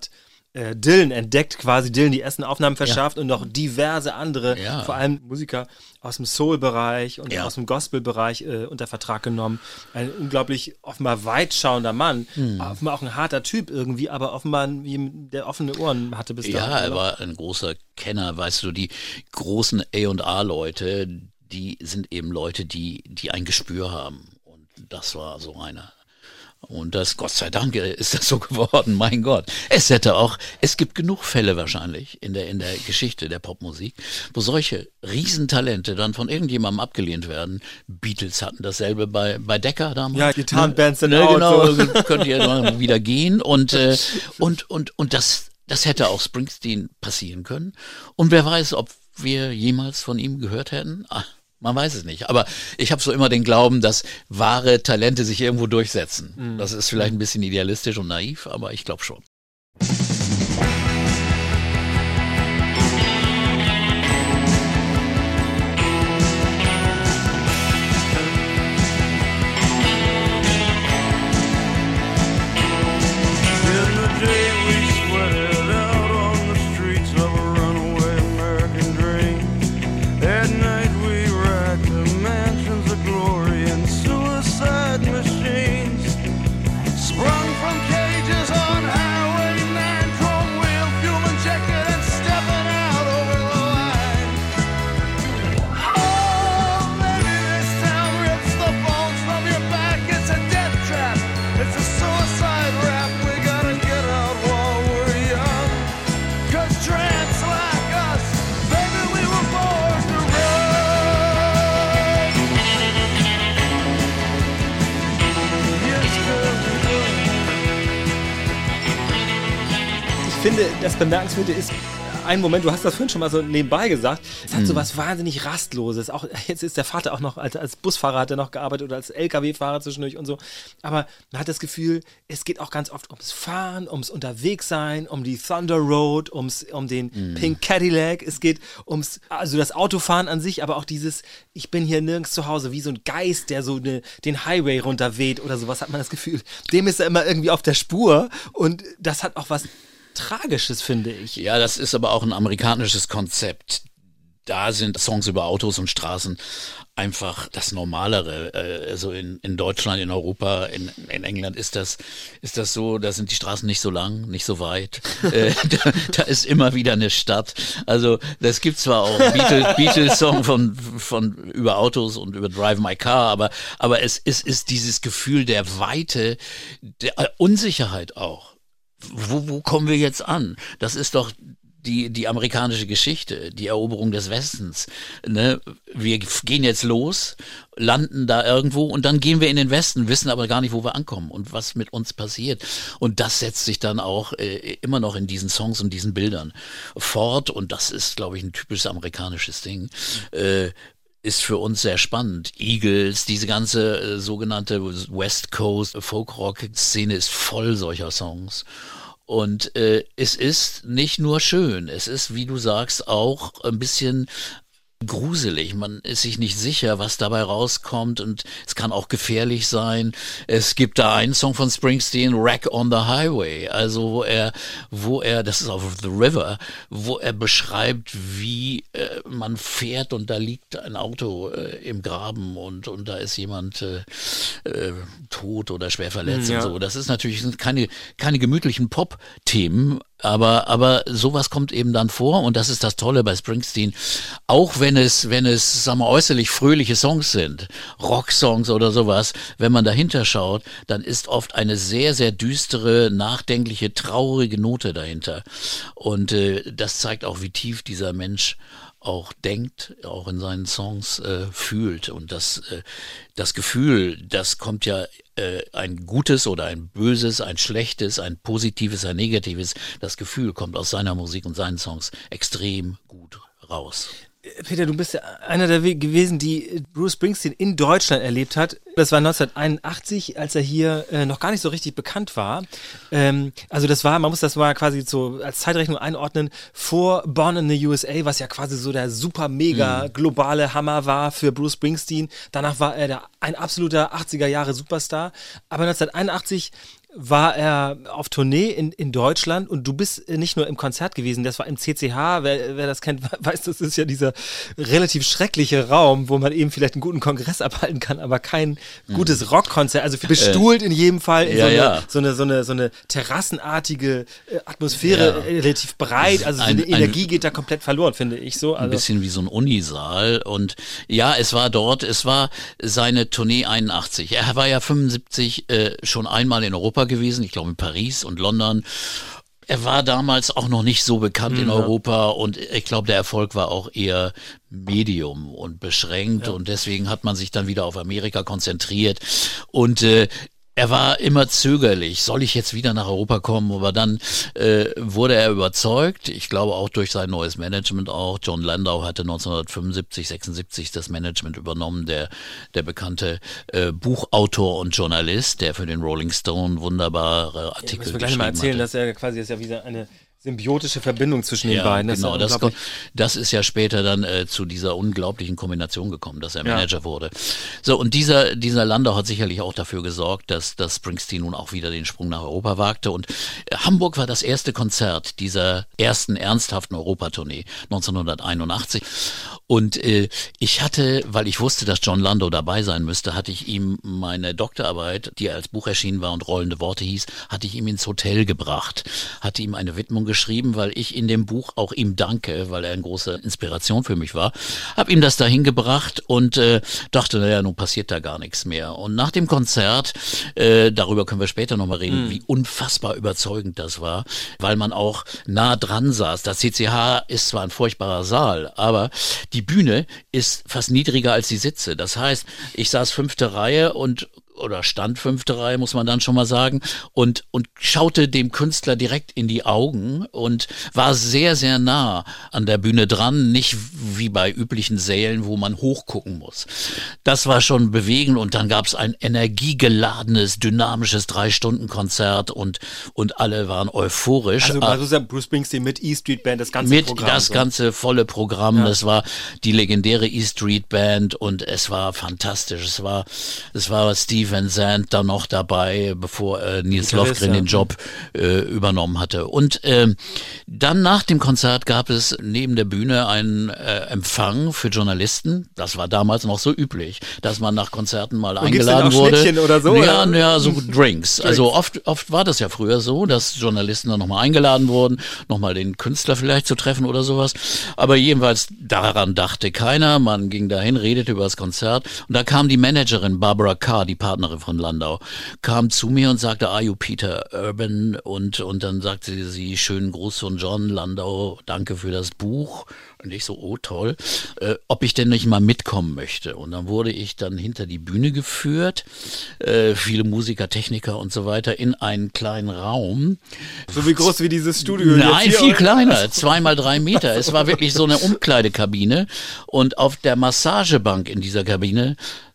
äh, Dylan entdeckt, quasi Dylan die ersten Aufnahmen verschafft ja. und noch diverse andere, ja. vor allem Musiker aus dem Soul-Bereich und ja. aus dem Gospel-Bereich äh, unter Vertrag genommen. Ein unglaublich offenbar weitschauender Mann, hm. offenbar auch ein harter Typ irgendwie, aber offenbar ein, der offene Ohren hatte bis dahin. Ja, er war ein großer Kenner, weißt du, die großen A und A-Leute, die sind eben Leute, die, die ein Gespür haben. Und das war so einer. Und das, Gott sei Dank, ist das so geworden, mein Gott. Es hätte auch, es gibt genug Fälle wahrscheinlich in der, in der Geschichte der Popmusik, wo solche Riesentalente dann von irgendjemandem abgelehnt werden. Beatles hatten dasselbe bei, bei Decca damals. Ja, Gitarrenbands sind ne, out, genau, so. könnt ihr mal wieder gehen. Und, äh, und, und, und das, das hätte auch Springsteen passieren können. Und wer weiß, ob wir jemals von ihm gehört hätten. Ah, man weiß es nicht. Aber ich habe so immer den Glauben, dass wahre Talente sich irgendwo durchsetzen. Mhm. Das ist vielleicht ein bisschen idealistisch und naiv, aber ich glaube schon. Ich finde, das Bemerkenswerte ist, ein Moment, du hast das vorhin schon mal so nebenbei gesagt, es hat so was wahnsinnig Rastloses. Auch jetzt ist der Vater auch noch, als, als Busfahrer hat er noch gearbeitet oder als L K W-Fahrer zwischendurch und so. Aber man hat das Gefühl, es geht auch ganz oft ums Fahren, ums Unterwegssein, um die Thunder Road, ums, um den mm. Pink Cadillac. Es geht ums, also das Autofahren an sich, aber auch dieses, ich bin hier nirgends zu Hause, wie so ein Geist, der so eine, den Highway runterweht oder sowas, hat man das Gefühl. Dem ist er immer irgendwie auf der Spur und das hat auch was Tragisches, finde ich. Ja, das ist aber auch ein amerikanisches Konzept. Da sind Songs über Autos und Straßen einfach das Normalere. Also in, in Deutschland, in Europa, in, in England ist das, ist das so, da sind die Straßen nicht so lang, nicht so weit. äh, da, da ist immer wieder eine Stadt. Also das gibt zwar auch Beatles, Beatles-Song von, von über Autos und über Drive My Car, aber, aber es, es ist dieses Gefühl der Weite, der Unsicherheit auch. Wo, wo kommen wir jetzt an? Das ist doch die, die amerikanische Geschichte, die Eroberung des Westens. Ne? Wir gehen jetzt los, landen da irgendwo und dann gehen wir in den Westen, wissen aber gar nicht, wo wir ankommen und was mit uns passiert. Und das setzt sich dann auch äh, immer noch in diesen Songs und diesen Bildern fort. Und das ist, glaube ich, ein typisches amerikanisches Ding. Äh, ist für uns sehr spannend. Eagles, diese ganze äh, sogenannte West Coast Folk-Rock-Szene ist voll solcher Songs. Und äh, es ist nicht nur schön, es ist, wie du sagst, auch ein bisschen gruselig. Man ist sich nicht sicher, was dabei rauskommt und es kann auch gefährlich sein. Es gibt da einen Song von Springsteen, Wreck on the Highway, also wo er, wo er, das ist auf The River, wo er beschreibt, wie äh, man fährt und da liegt ein Auto äh, im Graben und und da ist jemand äh, äh, tot oder schwer verletzt ja. und so. Das ist natürlich sind keine keine gemütlichen Pop-Themen. Aber, aber sowas kommt eben dann vor und das ist das Tolle bei Springsteen. Auch wenn es, wenn es, sagen wir, äußerlich fröhliche Songs sind, Rocksongs oder sowas, wenn man dahinter schaut, dann ist oft eine sehr, sehr düstere, nachdenkliche, traurige Note dahinter. Und äh, das zeigt auch, wie tief dieser Mensch auch denkt, auch in seinen Songs äh, fühlt. Und das, äh, das Gefühl, das kommt ja äh, ein gutes oder ein böses, ein schlechtes, ein positives, ein negatives, das Gefühl kommt aus seiner Musik und seinen Songs extrem gut raus. Peter, du bist ja einer der gewesen, die Bruce Springsteen in Deutschland erlebt hat. Das war neunzehnhunderteinundachtzig, als er hier äh, noch gar nicht so richtig bekannt war. Ähm, also das war, man muss das mal quasi so als Zeitrechnung einordnen, vor Born in the U S A, was ja quasi so der super mega globale Hammer war für Bruce Springsteen. Danach war er der, ein absoluter achtziger Jahre Superstar. Aber neunzehnhunderteinundachtzig war er auf Tournee in, in Deutschland und du bist nicht nur im Konzert gewesen, das war im C C H, wer, wer das kennt, weiß, das ist ja dieser relativ schreckliche Raum, wo man eben vielleicht einen guten Kongress abhalten kann, aber kein mhm. gutes Rockkonzert, also bestuhlt äh, in jedem Fall, in ja, so, eine, ja. so, eine, so, eine, so eine terrassenartige Atmosphäre, ja. relativ breit, also ein, so eine Energie ein, geht da komplett verloren, finde ich so. Also. Ein bisschen wie so ein Unisaal und ja, es war dort, es war seine Tournee einundachtzig, er war ja fünfundsiebzig äh, schon einmal in Europa gewesen, ich glaube in Paris und London. Er war damals auch noch nicht so bekannt mhm. in Europa und ich glaube, der Erfolg war auch eher Medium und beschränkt ja. und deswegen hat man sich dann wieder auf Amerika konzentriert und äh, er war immer zögerlich, soll ich jetzt wieder nach Europa kommen, aber dann äh, wurde er überzeugt, ich glaube auch durch sein neues Management auch, Jon Landau hatte neunzehnhundertfünfundsiebzig, sechsundsiebzig das Management übernommen, der der bekannte äh, Buchautor und Journalist, der für den Rolling Stone wunderbare Artikel geschrieben hat. Ja, müssen wir gleich mal erzählen, hatte. Dass er quasi ist ja wieder eine symbiotische Verbindung zwischen den ja, beiden. Das genau, das, das ist ja später dann äh, zu dieser unglaublichen Kombination gekommen, dass er ja. Manager wurde. So, und dieser dieser Landau hat sicherlich auch dafür gesorgt, dass, dass Springsteen nun auch wieder den Sprung nach Europa wagte. Und äh, Hamburg war das erste Konzert dieser ersten ernsthaften Europatournee neunzehnhunderteinundachtzig. Und äh, ich hatte, weil ich wusste, dass Jon Landau dabei sein müsste, hatte ich ihm meine Doktorarbeit, die als Buch erschienen war und Rollende Worte hieß, hatte ich ihm ins Hotel gebracht, hatte ihm eine Widmung geschrieben, weil ich in dem Buch auch ihm danke, weil er eine große Inspiration für mich war, habe ihm das dahin gebracht und äh, dachte, naja, nun passiert da gar nichts mehr. Und nach dem Konzert, äh, darüber können wir später nochmal reden, mhm. wie unfassbar überzeugend das war, weil man auch nah dran saß. Das C C H ist zwar ein furchtbarer Saal, aber die Bühne ist fast niedriger als die Sitze. Das heißt, ich saß fünfte Reihe und oder stand fünfte Reihe, muss man dann schon mal sagen, und und schaute dem Künstler direkt in die Augen und war sehr, sehr nah an der Bühne dran, nicht wie bei üblichen Sälen, wo man hochgucken muss. Das war schon bewegend und dann gab es ein energiegeladenes, dynamisches Drei-Stunden-Konzert und und alle waren euphorisch. Also, also Bruce Springsteen mit E-Street Band, das ganze mit Programm. Mit das so. ganze volle Programm, ja. das war die legendäre E-Street Band und es war fantastisch. Es war, es war Steve Van Zandt da noch dabei, bevor äh, Nils Lofgren den Job äh, übernommen hatte. Und äh, dann nach dem Konzert gab es neben der Bühne einen äh, Empfang für Journalisten. Das war damals noch so üblich, dass man nach Konzerten mal und eingeladen wurde. Schnittchen oder so? Ja, oder? ja, so Drinks. Drinks. Also oft, oft war das ja früher so, dass Journalisten dann nochmal eingeladen wurden, nochmal den Künstler vielleicht zu treffen oder sowas. Aber jedenfalls daran dachte keiner. Man ging dahin, redete über das Konzert und da kam die Managerin Barbara Carr, die Partnerin von Landau, kam zu mir und sagte, are you Peter Urban? Und, und dann sagte sie, schönen Gruß von Jon Landau, danke für das Buch. Und ich so, oh toll, äh, ob ich denn nicht mal mitkommen möchte. Und dann wurde ich dann hinter die Bühne geführt, äh, viele Musiker, Techniker und so weiter, in einen kleinen Raum. So wie groß wie dieses Studio? Nein, viel kleiner, zwei mal drei Meter. Es war wirklich so eine Umkleidekabine und auf der Massagebank in dieser Kabine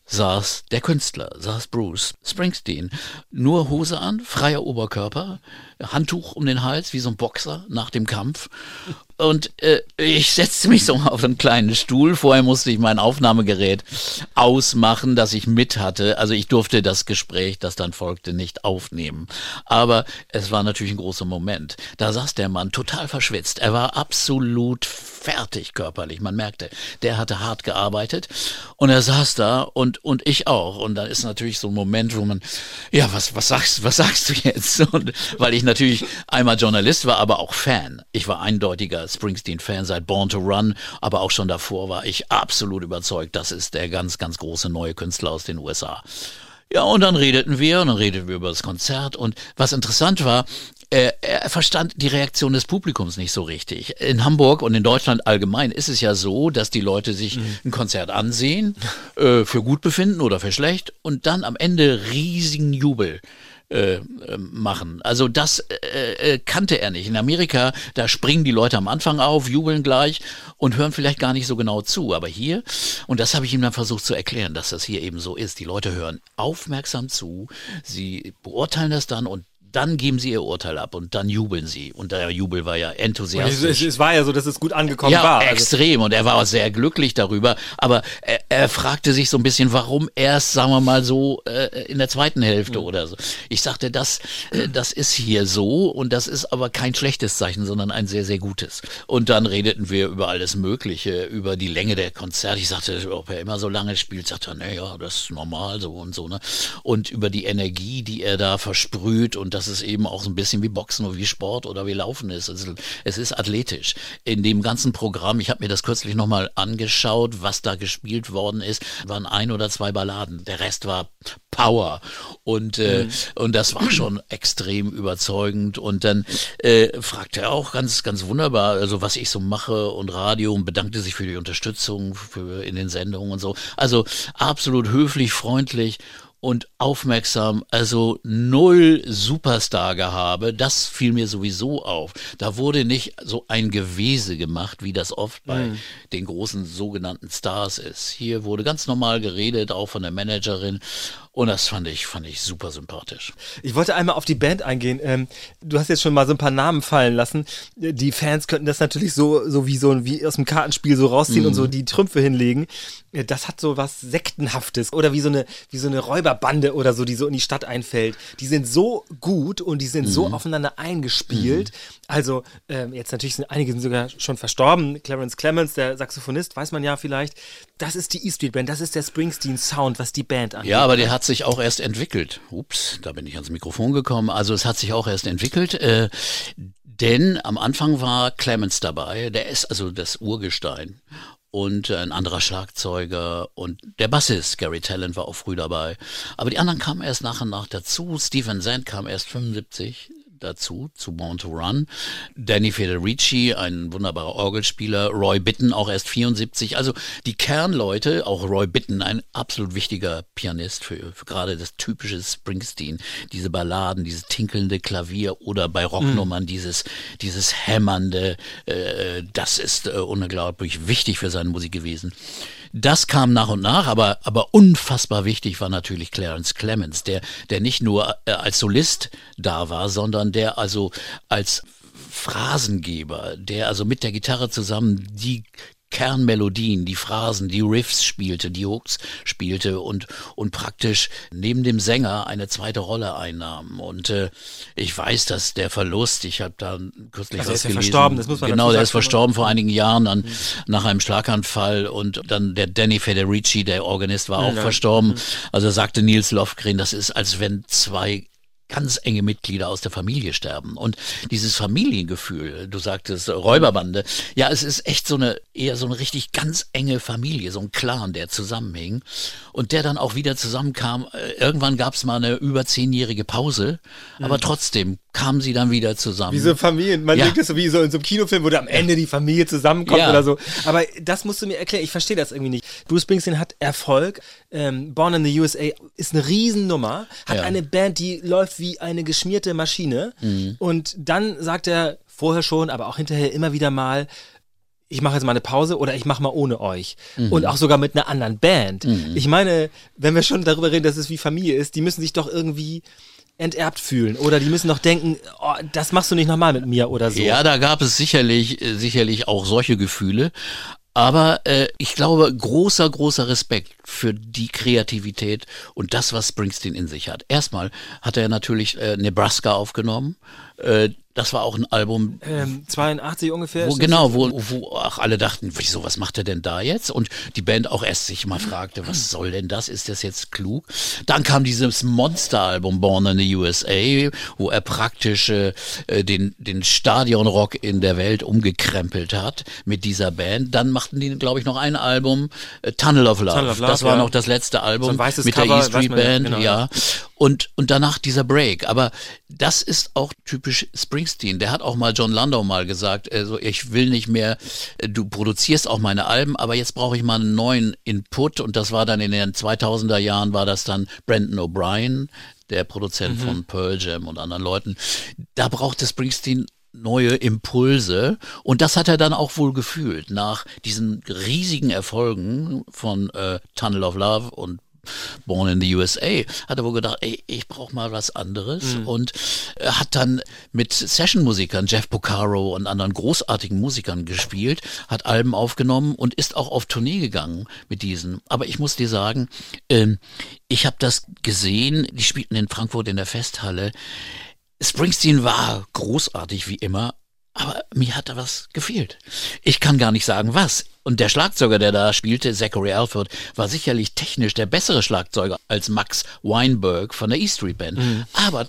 saß der Künstler, saß Bruce Springsteen. Nur Hose an, freier Oberkörper, Handtuch um den Hals, wie so ein Boxer nach dem Kampf. Und äh, ich setzte mich so auf einen kleinen Stuhl. Vorher musste ich mein Aufnahmegerät ausmachen, das ich mit hatte. Also ich durfte das Gespräch, das dann folgte, nicht aufnehmen. Aber es war natürlich ein großer Moment. Da saß der Mann total verschwitzt. Er war absolut fertig körperlich. Man merkte, der hatte hart gearbeitet. Und er saß da und und ich auch. Und dann ist natürlich so ein Moment, wo man, ja, was was sagst was sagst du jetzt? Und weil ich natürlich einmal Journalist war, aber auch Fan. Ich war eindeutiger Springsteen-Fan seit Born to Run, aber auch schon davor war ich absolut überzeugt, das ist der ganz, ganz große neue Künstler aus den U S A. Ja, und dann redeten wir und dann redeten wir über das Konzert und was interessant war, er, er verstand die Reaktion des Publikums nicht so richtig. In Hamburg und in Deutschland allgemein ist es ja so, dass die Leute sich mhm. ein Konzert ansehen, äh, für gut befinden oder für schlecht und dann am Ende riesigen Jubel Äh, machen. Also das äh, kannte er nicht. In Amerika, da springen die Leute am Anfang auf, jubeln gleich und hören vielleicht gar nicht so genau zu. Aber hier, und das habe ich ihm dann versucht zu erklären, dass das hier eben so ist. Die Leute hören aufmerksam zu, sie beurteilen das dann und dann geben sie ihr Urteil ab und dann jubeln sie. Und der Jubel war ja enthusiastisch. Es, es, es war ja so, dass es gut angekommen ja, war. Ja, extrem. Und er war auch sehr glücklich darüber. Aber er, er fragte sich so ein bisschen, warum erst, sagen wir mal so, äh, in der zweiten Hälfte mhm. oder so. Ich sagte, das, äh, das ist hier so und das ist aber kein schlechtes Zeichen, sondern ein sehr, sehr gutes. Und dann redeten wir über alles Mögliche, über die Länge der Konzerte. Ich sagte, ob er immer so lange spielt, sagte er, naja, das ist normal so und so. Ne? Und über die Energie, die er da versprüht und dass es eben auch so ein bisschen wie Boxen oder wie Sport oder wie Laufen ist. Also, es ist athletisch. In dem ganzen Programm, ich habe mir das kürzlich nochmal angeschaut, was da gespielt worden ist, waren ein oder zwei Balladen. Der Rest war Power. Und, äh, mhm. und das war schon extrem überzeugend. Und dann äh, fragte er auch ganz, ganz wunderbar, also was ich so mache und Radio und bedankte sich für die Unterstützung für, in den Sendungen und so. Also absolut höflich, freundlich und aufmerksam, also null Superstar-Gehabe, das fiel mir sowieso auf. Da wurde nicht so ein Gewese gemacht, wie das oft bei mhm. den großen sogenannten Stars ist. Hier wurde ganz normal geredet, auch von der Managerin. Und das fand ich, fand ich super sympathisch. Ich wollte einmal auf die Band eingehen. Ähm, du hast jetzt schon mal so ein paar Namen fallen lassen. Die Fans könnten das natürlich so, so wie so wie aus dem Kartenspiel so rausziehen mhm. und so die Trümpfe hinlegen. Das hat so was Sektenhaftes oder wie so eine, wie so eine Räuberbande oder so, die so in die Stadt einfällt. Die sind so gut und die sind mhm. so aufeinander eingespielt. Mhm. Also ähm, jetzt natürlich sind einige sind sogar schon verstorben. Clarence Clemons, der Saxophonist, weiß man ja vielleicht. Das ist die E Street Band, das ist der Springsteen-Sound, was die Band angeht. Ja, aber der hat sich auch erst entwickelt. Ups, da bin ich ans Mikrofon gekommen. Also es hat sich auch erst entwickelt, äh, denn am Anfang war Clemons dabei, der ist also das Urgestein. Und ein anderer Schlagzeuger und der Bassist, Gary Tallent, war auch früh dabei. Aber die anderen kamen erst nach und nach dazu. Stephen Zant kam erst fünfundsiebzig dazu, zu Born to Run. Danny Federici, ein wunderbarer Orgelspieler. Roy Bittan, auch erst vierundsiebzig. Also die Kernleute, auch Roy Bittan, ein absolut wichtiger Pianist für, für gerade das typische Springsteen. Diese Balladen, dieses tinkelnde Klavier oder bei Rocknummern mhm. dieses, dieses hämmernde, äh, das ist äh, unglaublich wichtig für seine Musik gewesen. Das kam nach und nach, aber, aber unfassbar wichtig war natürlich Clarence Clemons, der, der nicht nur äh, als Solist da war, sondern der also als Phrasengeber, der also mit der Gitarre zusammen die Kernmelodien, die Phrasen, die Riffs spielte, die Hooks spielte und und praktisch neben dem Sänger eine zweite Rolle einnahm. Und äh, ich weiß, dass der Verlust, ich habe da kürzlich also was ist ja gelesen. Verstorben, das muss man genau, der ist sagen. verstorben vor einigen Jahren an, mhm. nach einem Schlaganfall und dann der Danny Federici, der Organist, war auch ja. verstorben. Mhm. Also sagte Nils Lofgren, das ist, als wenn zwei ganz enge Mitglieder aus der Familie sterben. Und dieses Familiengefühl, du sagtest Räuberbande, ja, es ist echt so eine, eher so eine richtig ganz enge Familie, so ein Clan, der zusammenhing und der dann auch wieder zusammenkam. Irgendwann gab es mal eine über zehnjährige Pause, mhm. aber trotzdem kamen sie dann wieder zusammen. Wie so Familien, man ja. denkt das so wie so in so einem Kinofilm, wo da am Ende die Familie zusammenkommt ja. oder so. Aber das musst du mir erklären, ich verstehe das irgendwie nicht. Bruce Springsteen hat Erfolg, ähm, Born in the U S A ist eine Riesennummer, hat ja. eine Band, die läuft wie eine geschmierte Maschine mhm. und dann sagt er vorher schon, aber auch hinterher immer wieder mal, ich mache jetzt mal eine Pause oder ich mache mal ohne euch. Mhm. Und auch sogar mit einer anderen Band. Mhm. Ich meine, wenn wir schon darüber reden, dass es wie Familie ist, die müssen sich doch irgendwie enterbt fühlen oder die müssen doch denken, oh, das machst du nicht nochmal mit mir oder so. Ja, da gab es sicherlich, sicherlich auch solche Gefühle. Aber äh, ich glaube, großer, großer Respekt für die Kreativität und das, was Springsteen in sich hat. Erstmal hat er natürlich äh, Nebraska aufgenommen. Äh, das war auch ein Album. Ähm, zweiundachtzig ungefähr. Wo, genau, wo, wo ach, alle dachten, wieso, was macht er denn da jetzt? Und die Band auch erst sich mal fragte, was soll denn das? Ist das jetzt klug? Dann kam dieses Monster-Album Born in the U S A, wo er praktisch äh, den, den Stadionrock in der Welt umgekrempelt hat mit dieser Band. Dann machten die, glaube ich, noch ein Album, äh, Tunnel of Love. Tunnel of Love. Das war ja. noch das letzte Album so ein weißes mit Cover, der E Street man, Band, genau, ja. Und, und danach dieser Break. Aber das ist auch typisch Springsteen. Der hat auch mal John Landau mal gesagt, also ich will nicht mehr, du produzierst auch meine Alben, aber jetzt brauche ich mal einen neuen Input. Und das war dann in den zweitausender Jahren, war das dann Brandon O'Brien, der Produzent mhm. von Pearl Jam und anderen Leuten. Da brauchte Springsteen neue Impulse und das hat er dann auch wohl gefühlt nach diesen riesigen Erfolgen von äh, Tunnel of Love und Born in the U S A, hat er wohl gedacht, ey, ich brauche mal was anderes mhm. und hat dann mit Session-Musikern, Jeff Porcaro und anderen großartigen Musikern gespielt, hat Alben aufgenommen und ist auch auf Tournee gegangen mit diesen. Aber ich muss dir sagen, ähm, ich habe das gesehen, die spielten in Frankfurt in der Festhalle. Springsteen war großartig wie immer, aber mir hat da was gefehlt. Ich kann gar nicht sagen, was. Und der Schlagzeuger, der da spielte, Zachary Alford, war sicherlich technisch der bessere Schlagzeuger als Max Weinberg von der E Street Band. Mhm. Aber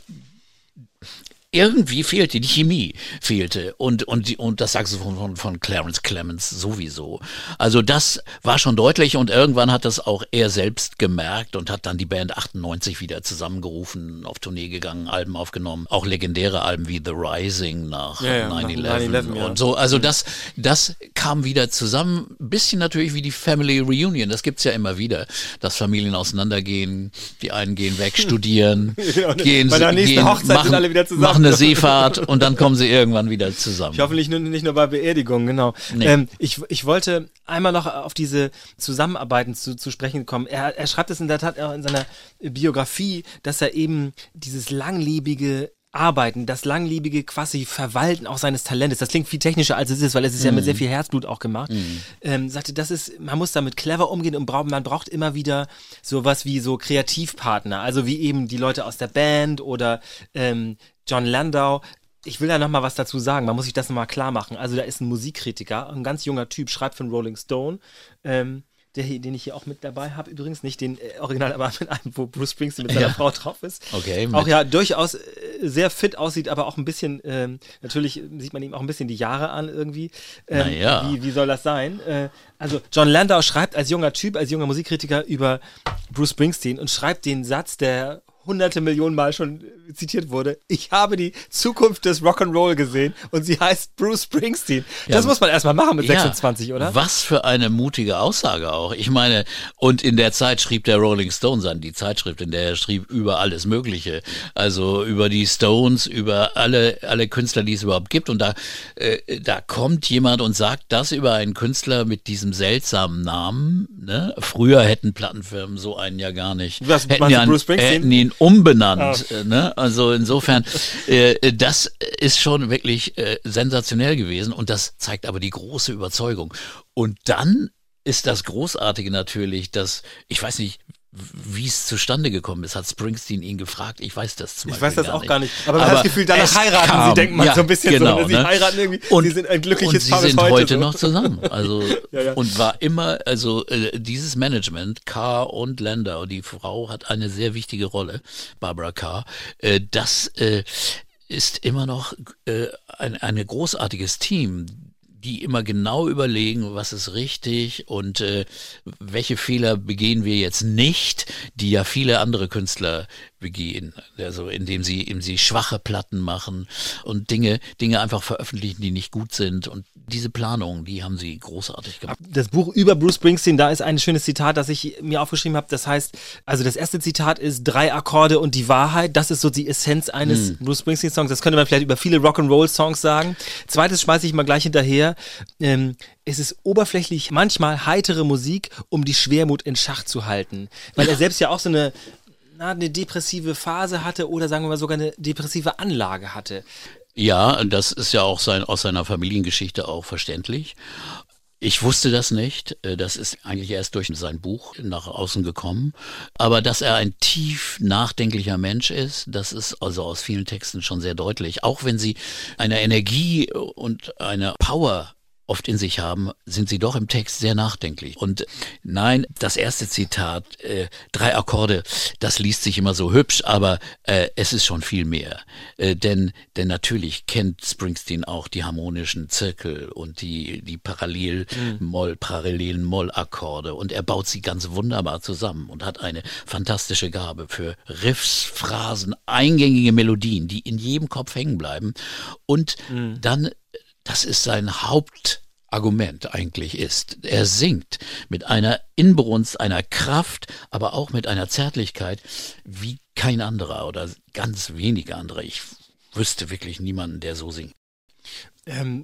irgendwie fehlte, die Chemie fehlte und, und, die, und das Saxophon von, von Clarence Clemens sowieso. Also das war schon deutlich und irgendwann hat das auch er selbst gemerkt und hat dann die Band achtundneunzig wieder zusammengerufen, auf Tournee gegangen, Alben aufgenommen, auch legendäre Alben wie The Rising nach ja, ja, nine eleven nine eleven ja. und so. Also das, das kam wieder zusammen, ein bisschen natürlich wie die Family Reunion, das gibt's ja immer wieder, dass Familien auseinandergehen, die einen gehen weg, studieren, ja, gehen, bei der nächsten gehen Hochzeit machen, sind alle wieder zusammen. machen eine Seefahrt und dann kommen sie irgendwann wieder zusammen. Ich hoffe nicht nur, nicht nur bei Beerdigungen, genau. Nee. Ähm, ich, ich wollte einmal noch auf diese Zusammenarbeiten zu, zu sprechen kommen. Er, er schreibt es in der Tat auch in seiner Biografie, dass er eben dieses langlebige Arbeiten, das langlebige quasi Verwalten auch seines Talentes, das klingt viel technischer als es ist, weil es ist mm. ja mit sehr viel Herzblut auch gemacht, mm. ähm, sagte, das ist, man muss damit clever umgehen und braucht, man braucht immer wieder sowas wie so Kreativpartner, also wie eben die Leute aus der Band oder ähm, John Landau. Ich will da nochmal was dazu sagen, man muss sich das nochmal klar machen. Also da ist ein Musikkritiker, ein ganz junger Typ, schreibt für den Rolling Stone, ähm, Der, den ich hier auch mit dabei habe, übrigens nicht den äh, Original, aber mit einem, wo Bruce Springsteen mit seiner ja. Frau drauf ist. Okay. Auch ja durchaus äh, sehr fit aussieht, aber auch ein bisschen, ähm, natürlich sieht man ihm auch ein bisschen die Jahre an irgendwie. Ähm, naja. wie, wie soll das sein? Äh, also John Landau schreibt als junger Typ, als junger Musikkritiker über Bruce Springsteen und schreibt den Satz, der hunderte Millionen Mal schon zitiert wurde. Ich habe die Zukunft des Rock'n'Roll gesehen und sie heißt Bruce Springsteen. Das ja, muss man erstmal machen mit ja, sechsundzwanzig, oder? Was für eine mutige Aussage auch. Ich meine, und in der Zeit schrieb der Rolling Stones an, die Zeitschrift, in der er schrieb über alles Mögliche. Also über die Stones, über alle, alle Künstler, die es überhaupt gibt. Und da, äh, da kommt jemand und sagt das über einen Künstler mit diesem seltsamen Namen. Ne? Früher hätten Plattenfirmen so einen ja gar nicht. Was, hätten, ja, Bruce Springsteen? hätten ihn umbenannt. Oh. Ne? Also insofern, äh, das ist schon wirklich äh, sensationell gewesen und das zeigt aber die große Überzeugung. Und dann ist das Großartige natürlich, dass, ich weiß nicht, wie es zustande gekommen ist, hat Springsteen ihn gefragt. Ich weiß das zum Ich Beispiel weiß das gar auch nicht. gar nicht. Aber man hat das Gefühl, danach heiraten kam, sie, denkt man ja, so ein bisschen genau, so. Sie ne? heiraten irgendwie, und, sie sind ein glückliches Paar und sie sind heute, heute so. noch zusammen. Also ja, ja. Und war immer, also äh, dieses Management, Carr und Landau, die Frau hat eine sehr wichtige Rolle, Barbara Carr, äh, das äh, ist immer noch äh, ein, ein großartiges Team, die immer genau überlegen, was ist richtig und äh, welche Fehler begehen wir jetzt nicht, die ja viele andere Künstler begehen, also indem sie, indem sie schwache Platten machen und Dinge, Dinge einfach veröffentlichen, die nicht gut sind und diese Planung, die haben sie großartig gemacht. Das Buch über Bruce Springsteen, da ist ein schönes Zitat, das ich mir aufgeschrieben habe, das heißt, also das erste Zitat ist drei Akkorde und die Wahrheit, das ist so die Essenz eines hm. Bruce Springsteen Songs, das könnte man vielleicht über viele Rock'n'Roll Songs sagen. Zweites schmeiße ich mal gleich hinterher, ähm, es ist oberflächlich manchmal heitere Musik, um die Schwermut in Schach zu halten, weil er selbst ja auch so eine Na, eine depressive Phase hatte oder sagen wir mal sogar eine depressive Anlage hatte. Ja, das ist ja auch sein, aus seiner Familiengeschichte auch verständlich. Ich wusste das nicht. Das ist eigentlich erst durch sein Buch nach außen gekommen. Aber dass er ein tief nachdenklicher Mensch ist, das ist also aus vielen Texten schon sehr deutlich. Auch wenn sie eine Energie und eine Power oft in sich haben, sind sie doch im Text sehr nachdenklich. Und nein, das erste Zitat, äh, drei Akkorde, das liest sich immer so hübsch, aber äh, es ist schon viel mehr. Äh, denn, denn natürlich kennt Springsteen auch die harmonischen Zirkel und die, die parallel Moll, parallelen Mollakkorde und er baut sie ganz wunderbar zusammen und hat eine fantastische Gabe für Riffs, Phrasen, eingängige Melodien, die in jedem Kopf hängen bleiben und mhm. dann das ist sein Hauptargument eigentlich ist. Er singt mit einer Inbrunst, einer Kraft, aber auch mit einer Zärtlichkeit wie kein anderer oder ganz wenige andere. Ich wüsste wirklich niemanden, der so singt. Ähm,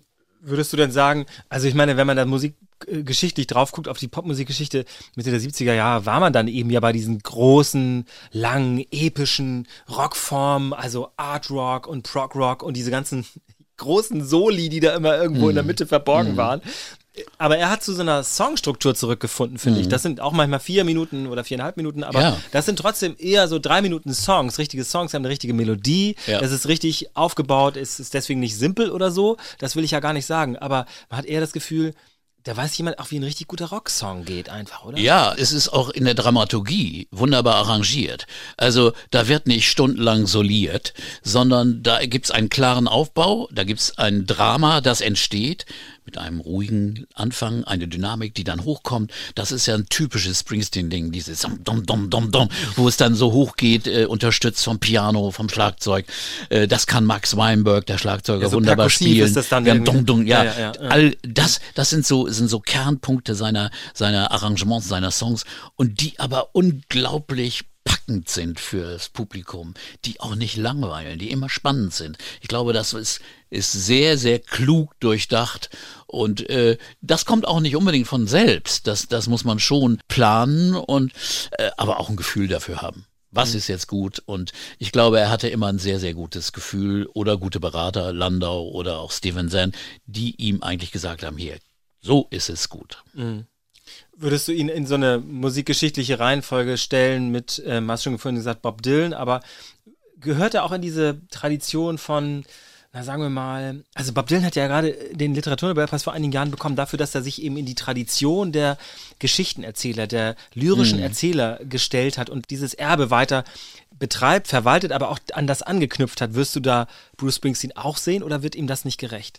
Würdest du denn sagen, also ich meine, wenn man da musikgeschichtlich drauf guckt, auf die Popmusikgeschichte Mitte der siebziger Jahre, war man dann eben ja bei diesen großen, langen, epischen Rockformen, also Art Rock und Prog Rock und diese ganzen großen Soli, die da immer irgendwo mm. in der Mitte verborgen mm. waren. Aber er hat zu so einer Songstruktur zurückgefunden, finde mhm. ich. Das sind auch manchmal vier Minuten oder viereinhalb Minuten, aber ja. das sind trotzdem eher so drei Minuten Songs. Richtige Songs haben eine richtige Melodie. Ja. Das ist richtig aufgebaut, es ist deswegen nicht simpel oder so. Das will ich ja gar nicht sagen. Aber man hat eher das Gefühl, da weiß jemand auch, wie ein richtig guter Rocksong geht einfach, oder? Ja, es ist auch in der Dramaturgie wunderbar arrangiert. Also da wird nicht stundenlang soliert, sondern da gibt's einen klaren Aufbau, da gibt's ein Drama, das entsteht mit einem ruhigen Anfang, eine Dynamik, die dann hochkommt. Das ist ja ein typisches Springsteen-Ding, dieses dom, dom, dom, dom, wo es dann so hochgeht, äh, unterstützt vom Piano, vom Schlagzeug. Äh, das kann Max Weinberg, der Schlagzeuger, ja, so wunderbar spielen. Ist das dann ja, dom, dom, ja, ja, ja, ja. All das, das sind so, sind so Kernpunkte seiner, seiner Arrangements, seiner Songs und die aber unglaublich packend sind fürs Publikum, die auch nicht langweilen, die immer spannend sind. Ich glaube, das ist, ist sehr, sehr klug durchdacht und äh, das kommt auch nicht unbedingt von selbst. Das, das muss man schon planen und äh, aber auch ein Gefühl dafür haben. Was mhm. ist jetzt gut? Und ich glaube, er hatte immer ein sehr, sehr gutes Gefühl oder gute Berater, Landau oder auch Steven Zahn, die ihm eigentlich gesagt haben, hier, so ist es gut. Mhm. Würdest du ihn in so eine musikgeschichtliche Reihenfolge stellen mit, ähm, hast schon vorhin gesagt, Bob Dylan, aber gehört er auch in diese Tradition von, na sagen wir mal, also Bob Dylan hat ja gerade den Literaturnobelpreis vor einigen Jahren bekommen dafür, dass er sich eben in die Tradition der Geschichtenerzähler, der lyrischen hm. Erzähler gestellt hat und dieses Erbe weiter betreibt, verwaltet, aber auch an das angeknüpft hat. Wirst du da Bruce Springsteen auch sehen oder wird ihm das nicht gerecht?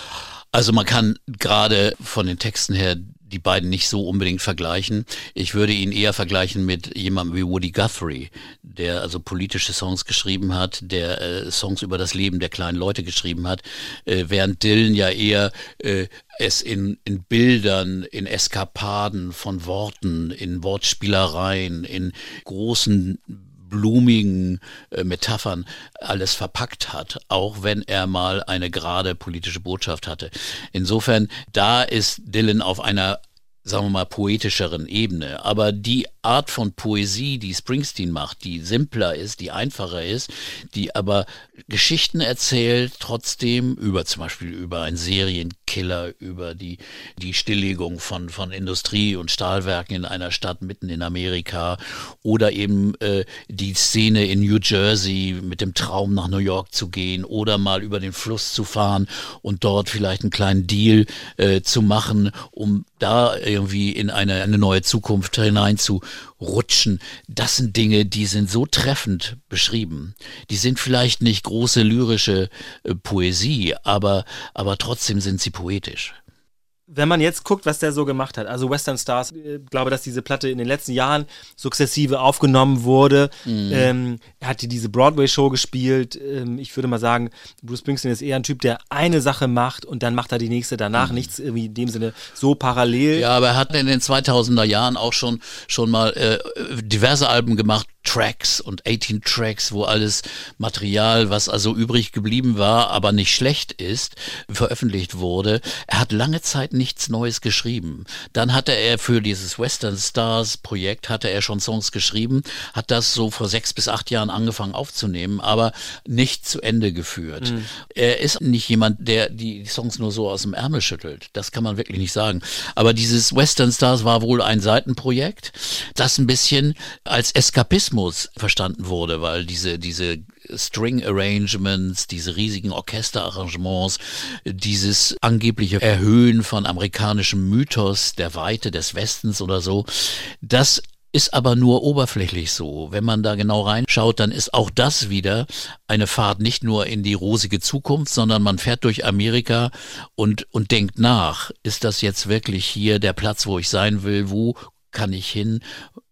Also man kann gerade von den Texten her die beiden nicht so unbedingt vergleichen. Ich würde ihn eher vergleichen mit jemandem wie Woody Guthrie, der also politische Songs geschrieben hat, der äh, Songs über das Leben der kleinen Leute geschrieben hat, äh, während Dylan ja eher äh, es in, in Bildern, in Eskapaden von Worten, in Wortspielereien, in großen blumigen äh, Metaphern alles verpackt hat, auch wenn er mal eine gerade politische Botschaft hatte. Insofern, da ist Dylan auf einer, sagen wir mal, poetischeren Ebene. Aber die Art von Poesie, die Springsteen macht, die simpler ist, die einfacher ist, die aber Geschichten erzählt, trotzdem über zum Beispiel über einen Serienkiller, über die, die Stilllegung von, von Industrie- und Stahlwerken in einer Stadt mitten in Amerika oder eben äh, die Szene in New Jersey mit dem Traum nach New York zu gehen oder mal über den Fluss zu fahren und dort vielleicht einen kleinen Deal äh, zu machen, um da irgendwie in eine, eine neue Zukunft hinein zu rutschen. Das sind Dinge, die sind so treffend beschrieben. Die sind vielleicht nicht große lyrische äh, Poesie, aber, aber trotzdem sind sie poetisch. Wenn man jetzt guckt, was der so gemacht hat, also Western Stars, ich äh, glaube, dass diese Platte in den letzten Jahren sukzessive aufgenommen wurde. Mhm. Ähm, er hat diese Broadway-Show gespielt. Ähm, ich würde mal sagen, Bruce Springsteen ist eher ein Typ, der eine Sache macht und dann macht er die nächste danach. Mhm. Nichts irgendwie in dem Sinne so parallel. Ja, aber er hat in den zweitausender Jahren auch schon, schon mal äh, diverse Alben gemacht, Tracks und achtzehn Tracks, wo alles Material, was also übrig geblieben war, aber nicht schlecht ist, veröffentlicht wurde. Er hat lange Zeit nichts Neues geschrieben. Dann hatte er für dieses Western Stars Projekt, hatte er schon Songs geschrieben, hat das so vor sechs bis acht Jahren angefangen aufzunehmen, aber nicht zu Ende geführt. Mhm. Er ist nicht jemand, der die Songs nur so aus dem Ärmel schüttelt. Das kann man wirklich nicht sagen. Aber dieses Western Stars war wohl ein Seitenprojekt, das ein bisschen als Eskapismus verstanden wurde, weil diese, diese String Arrangements, diese riesigen Orchesterarrangements, dieses angebliche Erhöhen von amerikanischem Mythos der Weite des Westens oder so, das ist aber nur oberflächlich so. Wenn man da genau reinschaut, dann ist auch das wieder eine Fahrt nicht nur in die rosige Zukunft, sondern man fährt durch Amerika und, und denkt nach, ist das jetzt wirklich hier der Platz, wo ich sein will, wo kann ich hin?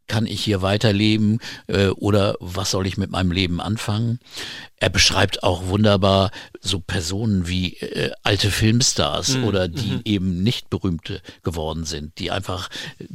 kann ich hier weiterleben äh, oder was soll ich mit meinem Leben anfangen? Er beschreibt auch wunderbar so Personen wie äh, alte Filmstars mhm. oder die mhm. eben nicht berühmte geworden sind, die einfach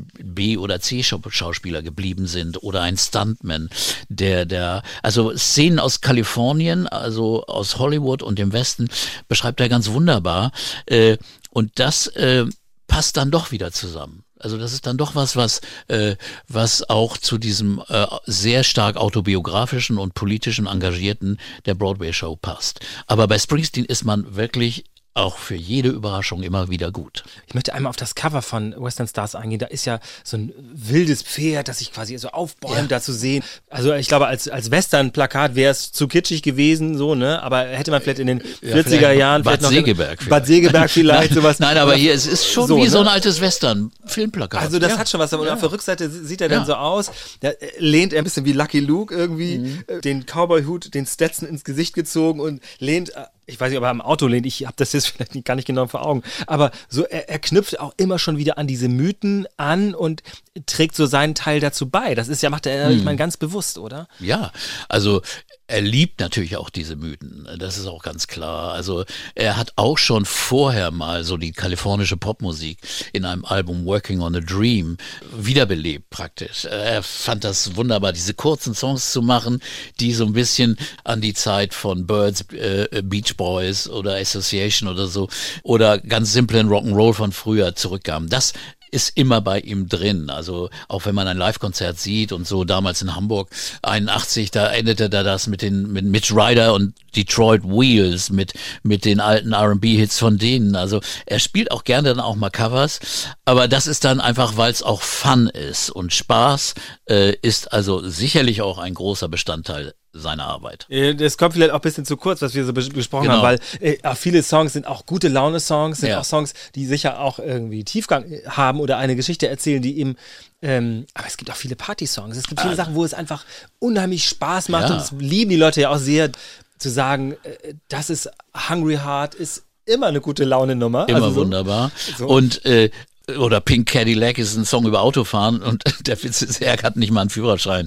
B- oder C-Schauspieler geblieben sind oder ein Stuntman, der, der, also Szenen aus Kalifornien, also aus Hollywood und dem Westen, beschreibt er ganz wunderbar. Äh, und das äh, passt dann doch wieder zusammen. Also das ist dann doch was, was, äh, was auch zu diesem äh, sehr stark autobiografischen und politischen Engagierten der Broadway-Show passt. Aber bei Springsteen ist man wirklich auch für jede Überraschung immer wieder gut. Ich möchte einmal auf das Cover von Western Stars eingehen. Da ist ja so ein wildes Pferd, das sich quasi so aufbäumt, ja. da zu sehen. Also ich glaube, als, als Western-Plakat wäre es zu kitschig gewesen, so, ne? Aber hätte man vielleicht in den ja, vierziger Jahren Bad vielleicht Segeberg noch Bad Segeberg vielleicht nein, sowas. Nein, aber hier es ist schon so, wie ne? so ein altes Western-Filmplakat. Also das ja. hat schon was. Aber ja. auf der Rückseite sieht er dann ja. so aus. Da lehnt er ein bisschen wie Lucky Luke irgendwie, mhm. den Cowboy-Hut, den Stetson ins Gesicht gezogen und lehnt, ich weiß nicht, ob er am Auto lehnt, ich habe das jetzt vielleicht nicht, gar nicht genau vor Augen, aber so er, er knüpft auch immer schon wieder an diese Mythen an und trägt so seinen Teil dazu bei. Das ist ja, macht er, hm. ich meine, ganz bewusst, oder? Ja, also er liebt natürlich auch diese Mythen, das ist auch ganz klar. Also er hat auch schon vorher mal so die kalifornische Popmusik in einem Album Working on a Dream wiederbelebt praktisch. Er fand das wunderbar, diese kurzen Songs zu machen, die so ein bisschen an die Zeit von Birds, äh, Beach Boys oder Association oder so oder ganz simplen Rock'n'Roll von früher zurückkamen. Das ist immer bei ihm drin. Also auch wenn man ein Live-Konzert sieht und so damals in Hamburg einundachtzig, da endete da das mit den mit Mitch Ryder und Detroit Wheels mit mit den alten R and B-Hits von denen. Also er spielt auch gerne dann auch mal Covers, aber das ist dann einfach, weil es auch Fun ist und Spaß äh, ist also sicherlich auch ein großer Bestandteil seine Arbeit. Das kommt vielleicht auch ein bisschen zu kurz, was wir so besprochen genau. haben, weil äh, viele Songs sind auch gute Laune-Songs, sind ja. auch Songs, die sicher auch irgendwie Tiefgang haben oder eine Geschichte erzählen, die eben, ähm, aber es gibt auch viele Party-Songs. Es gibt viele ah. Sachen, wo es einfach unheimlich Spaß macht ja. und das lieben die Leute ja auch sehr, zu sagen, äh, das ist Hungry Heart, ist immer eine gute Laune-Nummer. Immer also so. wunderbar. So. Und äh, oder Pink Cadillac ist ein Song über Autofahren und der Witz ist, er hat nicht mal einen Führerschein.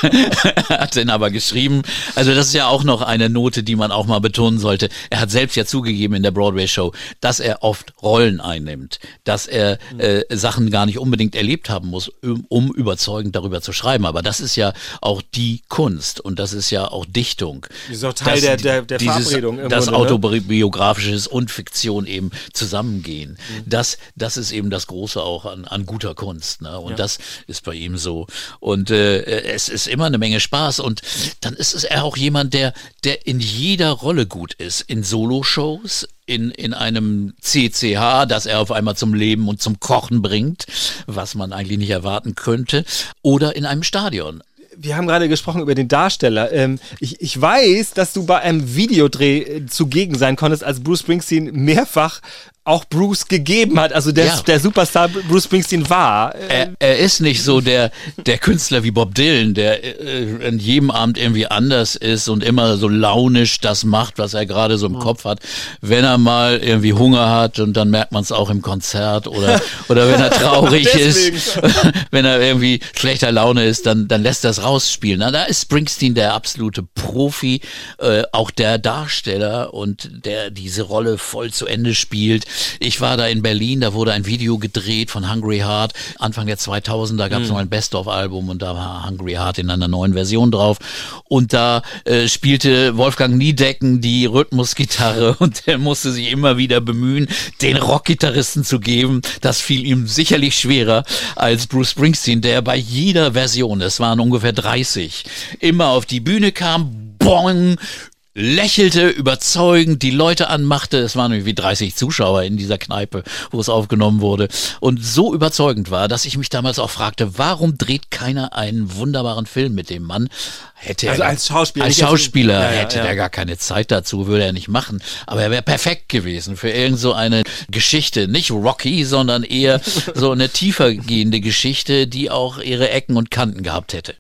Hat den aber geschrieben. Also das ist ja auch noch eine Note, die man auch mal betonen sollte. Er hat selbst ja zugegeben in der Broadway-Show, dass er oft Rollen einnimmt, dass er äh, Sachen gar nicht unbedingt erlebt haben muss, um, um überzeugend darüber zu schreiben. Aber das ist ja auch die Kunst und das ist ja auch Dichtung. Das ist auch Teil der, der, der dieses, Verabredung. Dass Grunde, autobiografisches und Fiktion eben zusammengehen. Mhm. Das, das ist eben das Große auch an, an guter Kunst, ne? Und ja. das ist bei ihm so. Und äh, es ist immer eine Menge Spaß. Und dann ist es er auch jemand, der, der in jeder Rolle gut ist. In Soloshows, in, in einem C C H, das er auf einmal zum Leben und zum Kochen bringt, was man eigentlich nicht erwarten könnte, oder in einem Stadion. Wir haben gerade gesprochen über den Darsteller. Ähm, ich, ich weiß, dass du bei einem Videodreh zugegen sein konntest, als Bruce Springsteen mehrfach auch Bruce gegeben hat, also der, ja. der Superstar Bruce Springsteen war. Er, er ist nicht so der, der Künstler wie Bob Dylan, der äh, in jedem Abend irgendwie anders ist und immer so launisch das macht, was er gerade so im mhm. Kopf hat. Wenn er mal irgendwie Hunger hat und dann merkt man es auch im Konzert oder, oder wenn er traurig ist, wenn er irgendwie schlechter Laune ist, dann, dann lässt er es rausspielen. Na, da ist Springsteen der absolute Profi, äh, auch der Darsteller und der diese Rolle voll zu Ende spielt. Ich war da in Berlin, da wurde ein Video gedreht von Hungry Heart, Anfang der zweitausender gab es mhm. noch ein Best-of-Album und da war Hungry Heart in einer neuen Version drauf und da äh, spielte Wolfgang Niedecken die Rhythmusgitarre und der musste sich immer wieder bemühen, den Rockgitarristen zu geben. Das fiel ihm sicherlich schwerer als Bruce Springsteen, der bei jeder Version, es waren ungefähr dreißig, immer auf die Bühne kam, bong, lächelte, überzeugend, die Leute anmachte. Es waren irgendwie dreißig Zuschauer in dieser Kneipe, wo es aufgenommen wurde. Und so überzeugend war, dass ich mich damals auch fragte, warum dreht keiner einen wunderbaren Film mit dem Mann? Hätte also er als Schauspieler. Als Schauspieler ja, ja, hätte ja. er gar keine Zeit dazu, würde er nicht machen. Aber er wäre perfekt gewesen für irgend so eine Geschichte. Nicht Rocky, sondern eher so eine tiefer gehende Geschichte, die auch ihre Ecken und Kanten gehabt hätte.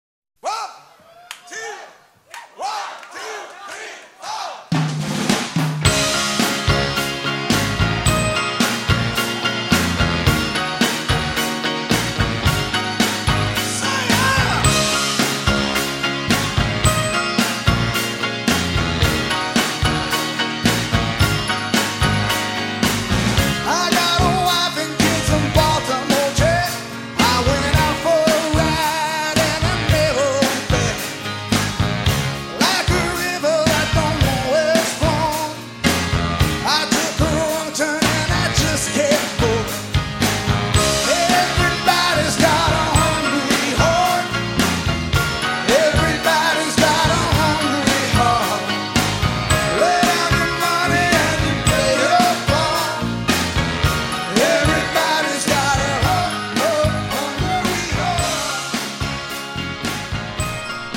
Say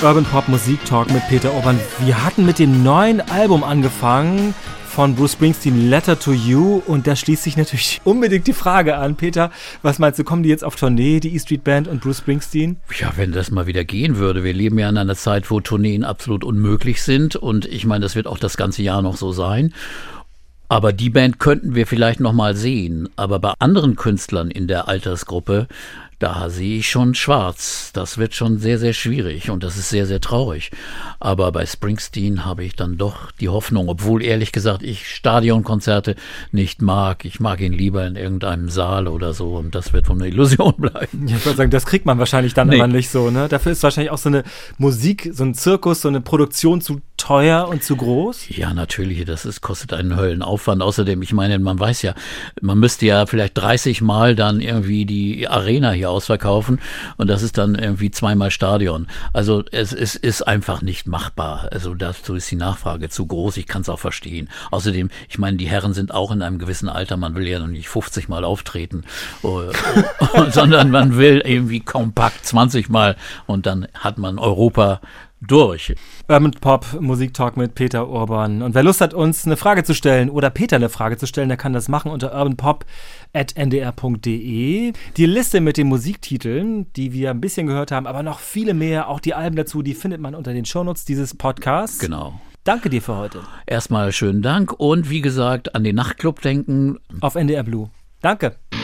Urban Pop Musik Talk mit Peter Urban. Wir hatten mit dem neuen Album angefangen von Bruce Springsteen, Letter to You, und da schließt sich natürlich unbedingt die Frage an, Peter, was meinst du, kommen die jetzt auf Tournee, die E Street Band und Bruce Springsteen? Ja, wenn das mal wieder gehen würde. Wir leben ja in einer Zeit, wo Tourneen absolut unmöglich sind, und ich meine, das wird auch das ganze Jahr noch so sein. Aber die Band könnten wir vielleicht noch mal sehen. Aber bei anderen Künstlern in der Altersgruppe, da sehe ich schon schwarz. Das wird schon sehr, sehr schwierig und das ist sehr, sehr traurig. Aber bei Springsteen habe ich dann doch die Hoffnung, obwohl ehrlich gesagt ich Stadionkonzerte nicht mag. Ich mag ihn lieber in irgendeinem Saal oder so, und das wird wohl eine Illusion bleiben. Ja, ich würde sagen, das kriegt man wahrscheinlich dann Nee. aber nicht so, ne? Dafür ist wahrscheinlich auch so eine Musik, so ein Zirkus, so eine Produktion zu teuer und zu groß. Ja, natürlich, das ist, kostet einen Höllenaufwand. Außerdem, ich meine, man weiß ja, man müsste ja vielleicht dreißig Mal dann irgendwie die Arena hier ausverkaufen, und das ist dann irgendwie zweimal Stadion. Also es, es ist einfach nicht machbar. Also dazu ist die Nachfrage zu groß. Ich kann es auch verstehen. Außerdem, ich meine, die Herren sind auch in einem gewissen Alter. Man will ja noch nicht fünfzig Mal auftreten, sondern man will irgendwie kompakt zwanzig Mal, und dann hat man Europa durch. Urban Pop Musik Talk mit Peter Urban. Und wer Lust hat, uns eine Frage zu stellen oder Peter eine Frage zu stellen, der kann das machen unter urbanpop at n d r punkt d e. Die Liste mit den Musiktiteln, die wir ein bisschen gehört haben, aber noch viele mehr, auch die Alben dazu, die findet man unter den Shownotes dieses Podcasts. Genau. Danke dir für heute. Erstmal schönen Dank und wie gesagt, an den Nachtclub denken. Auf N D R Blue. Danke.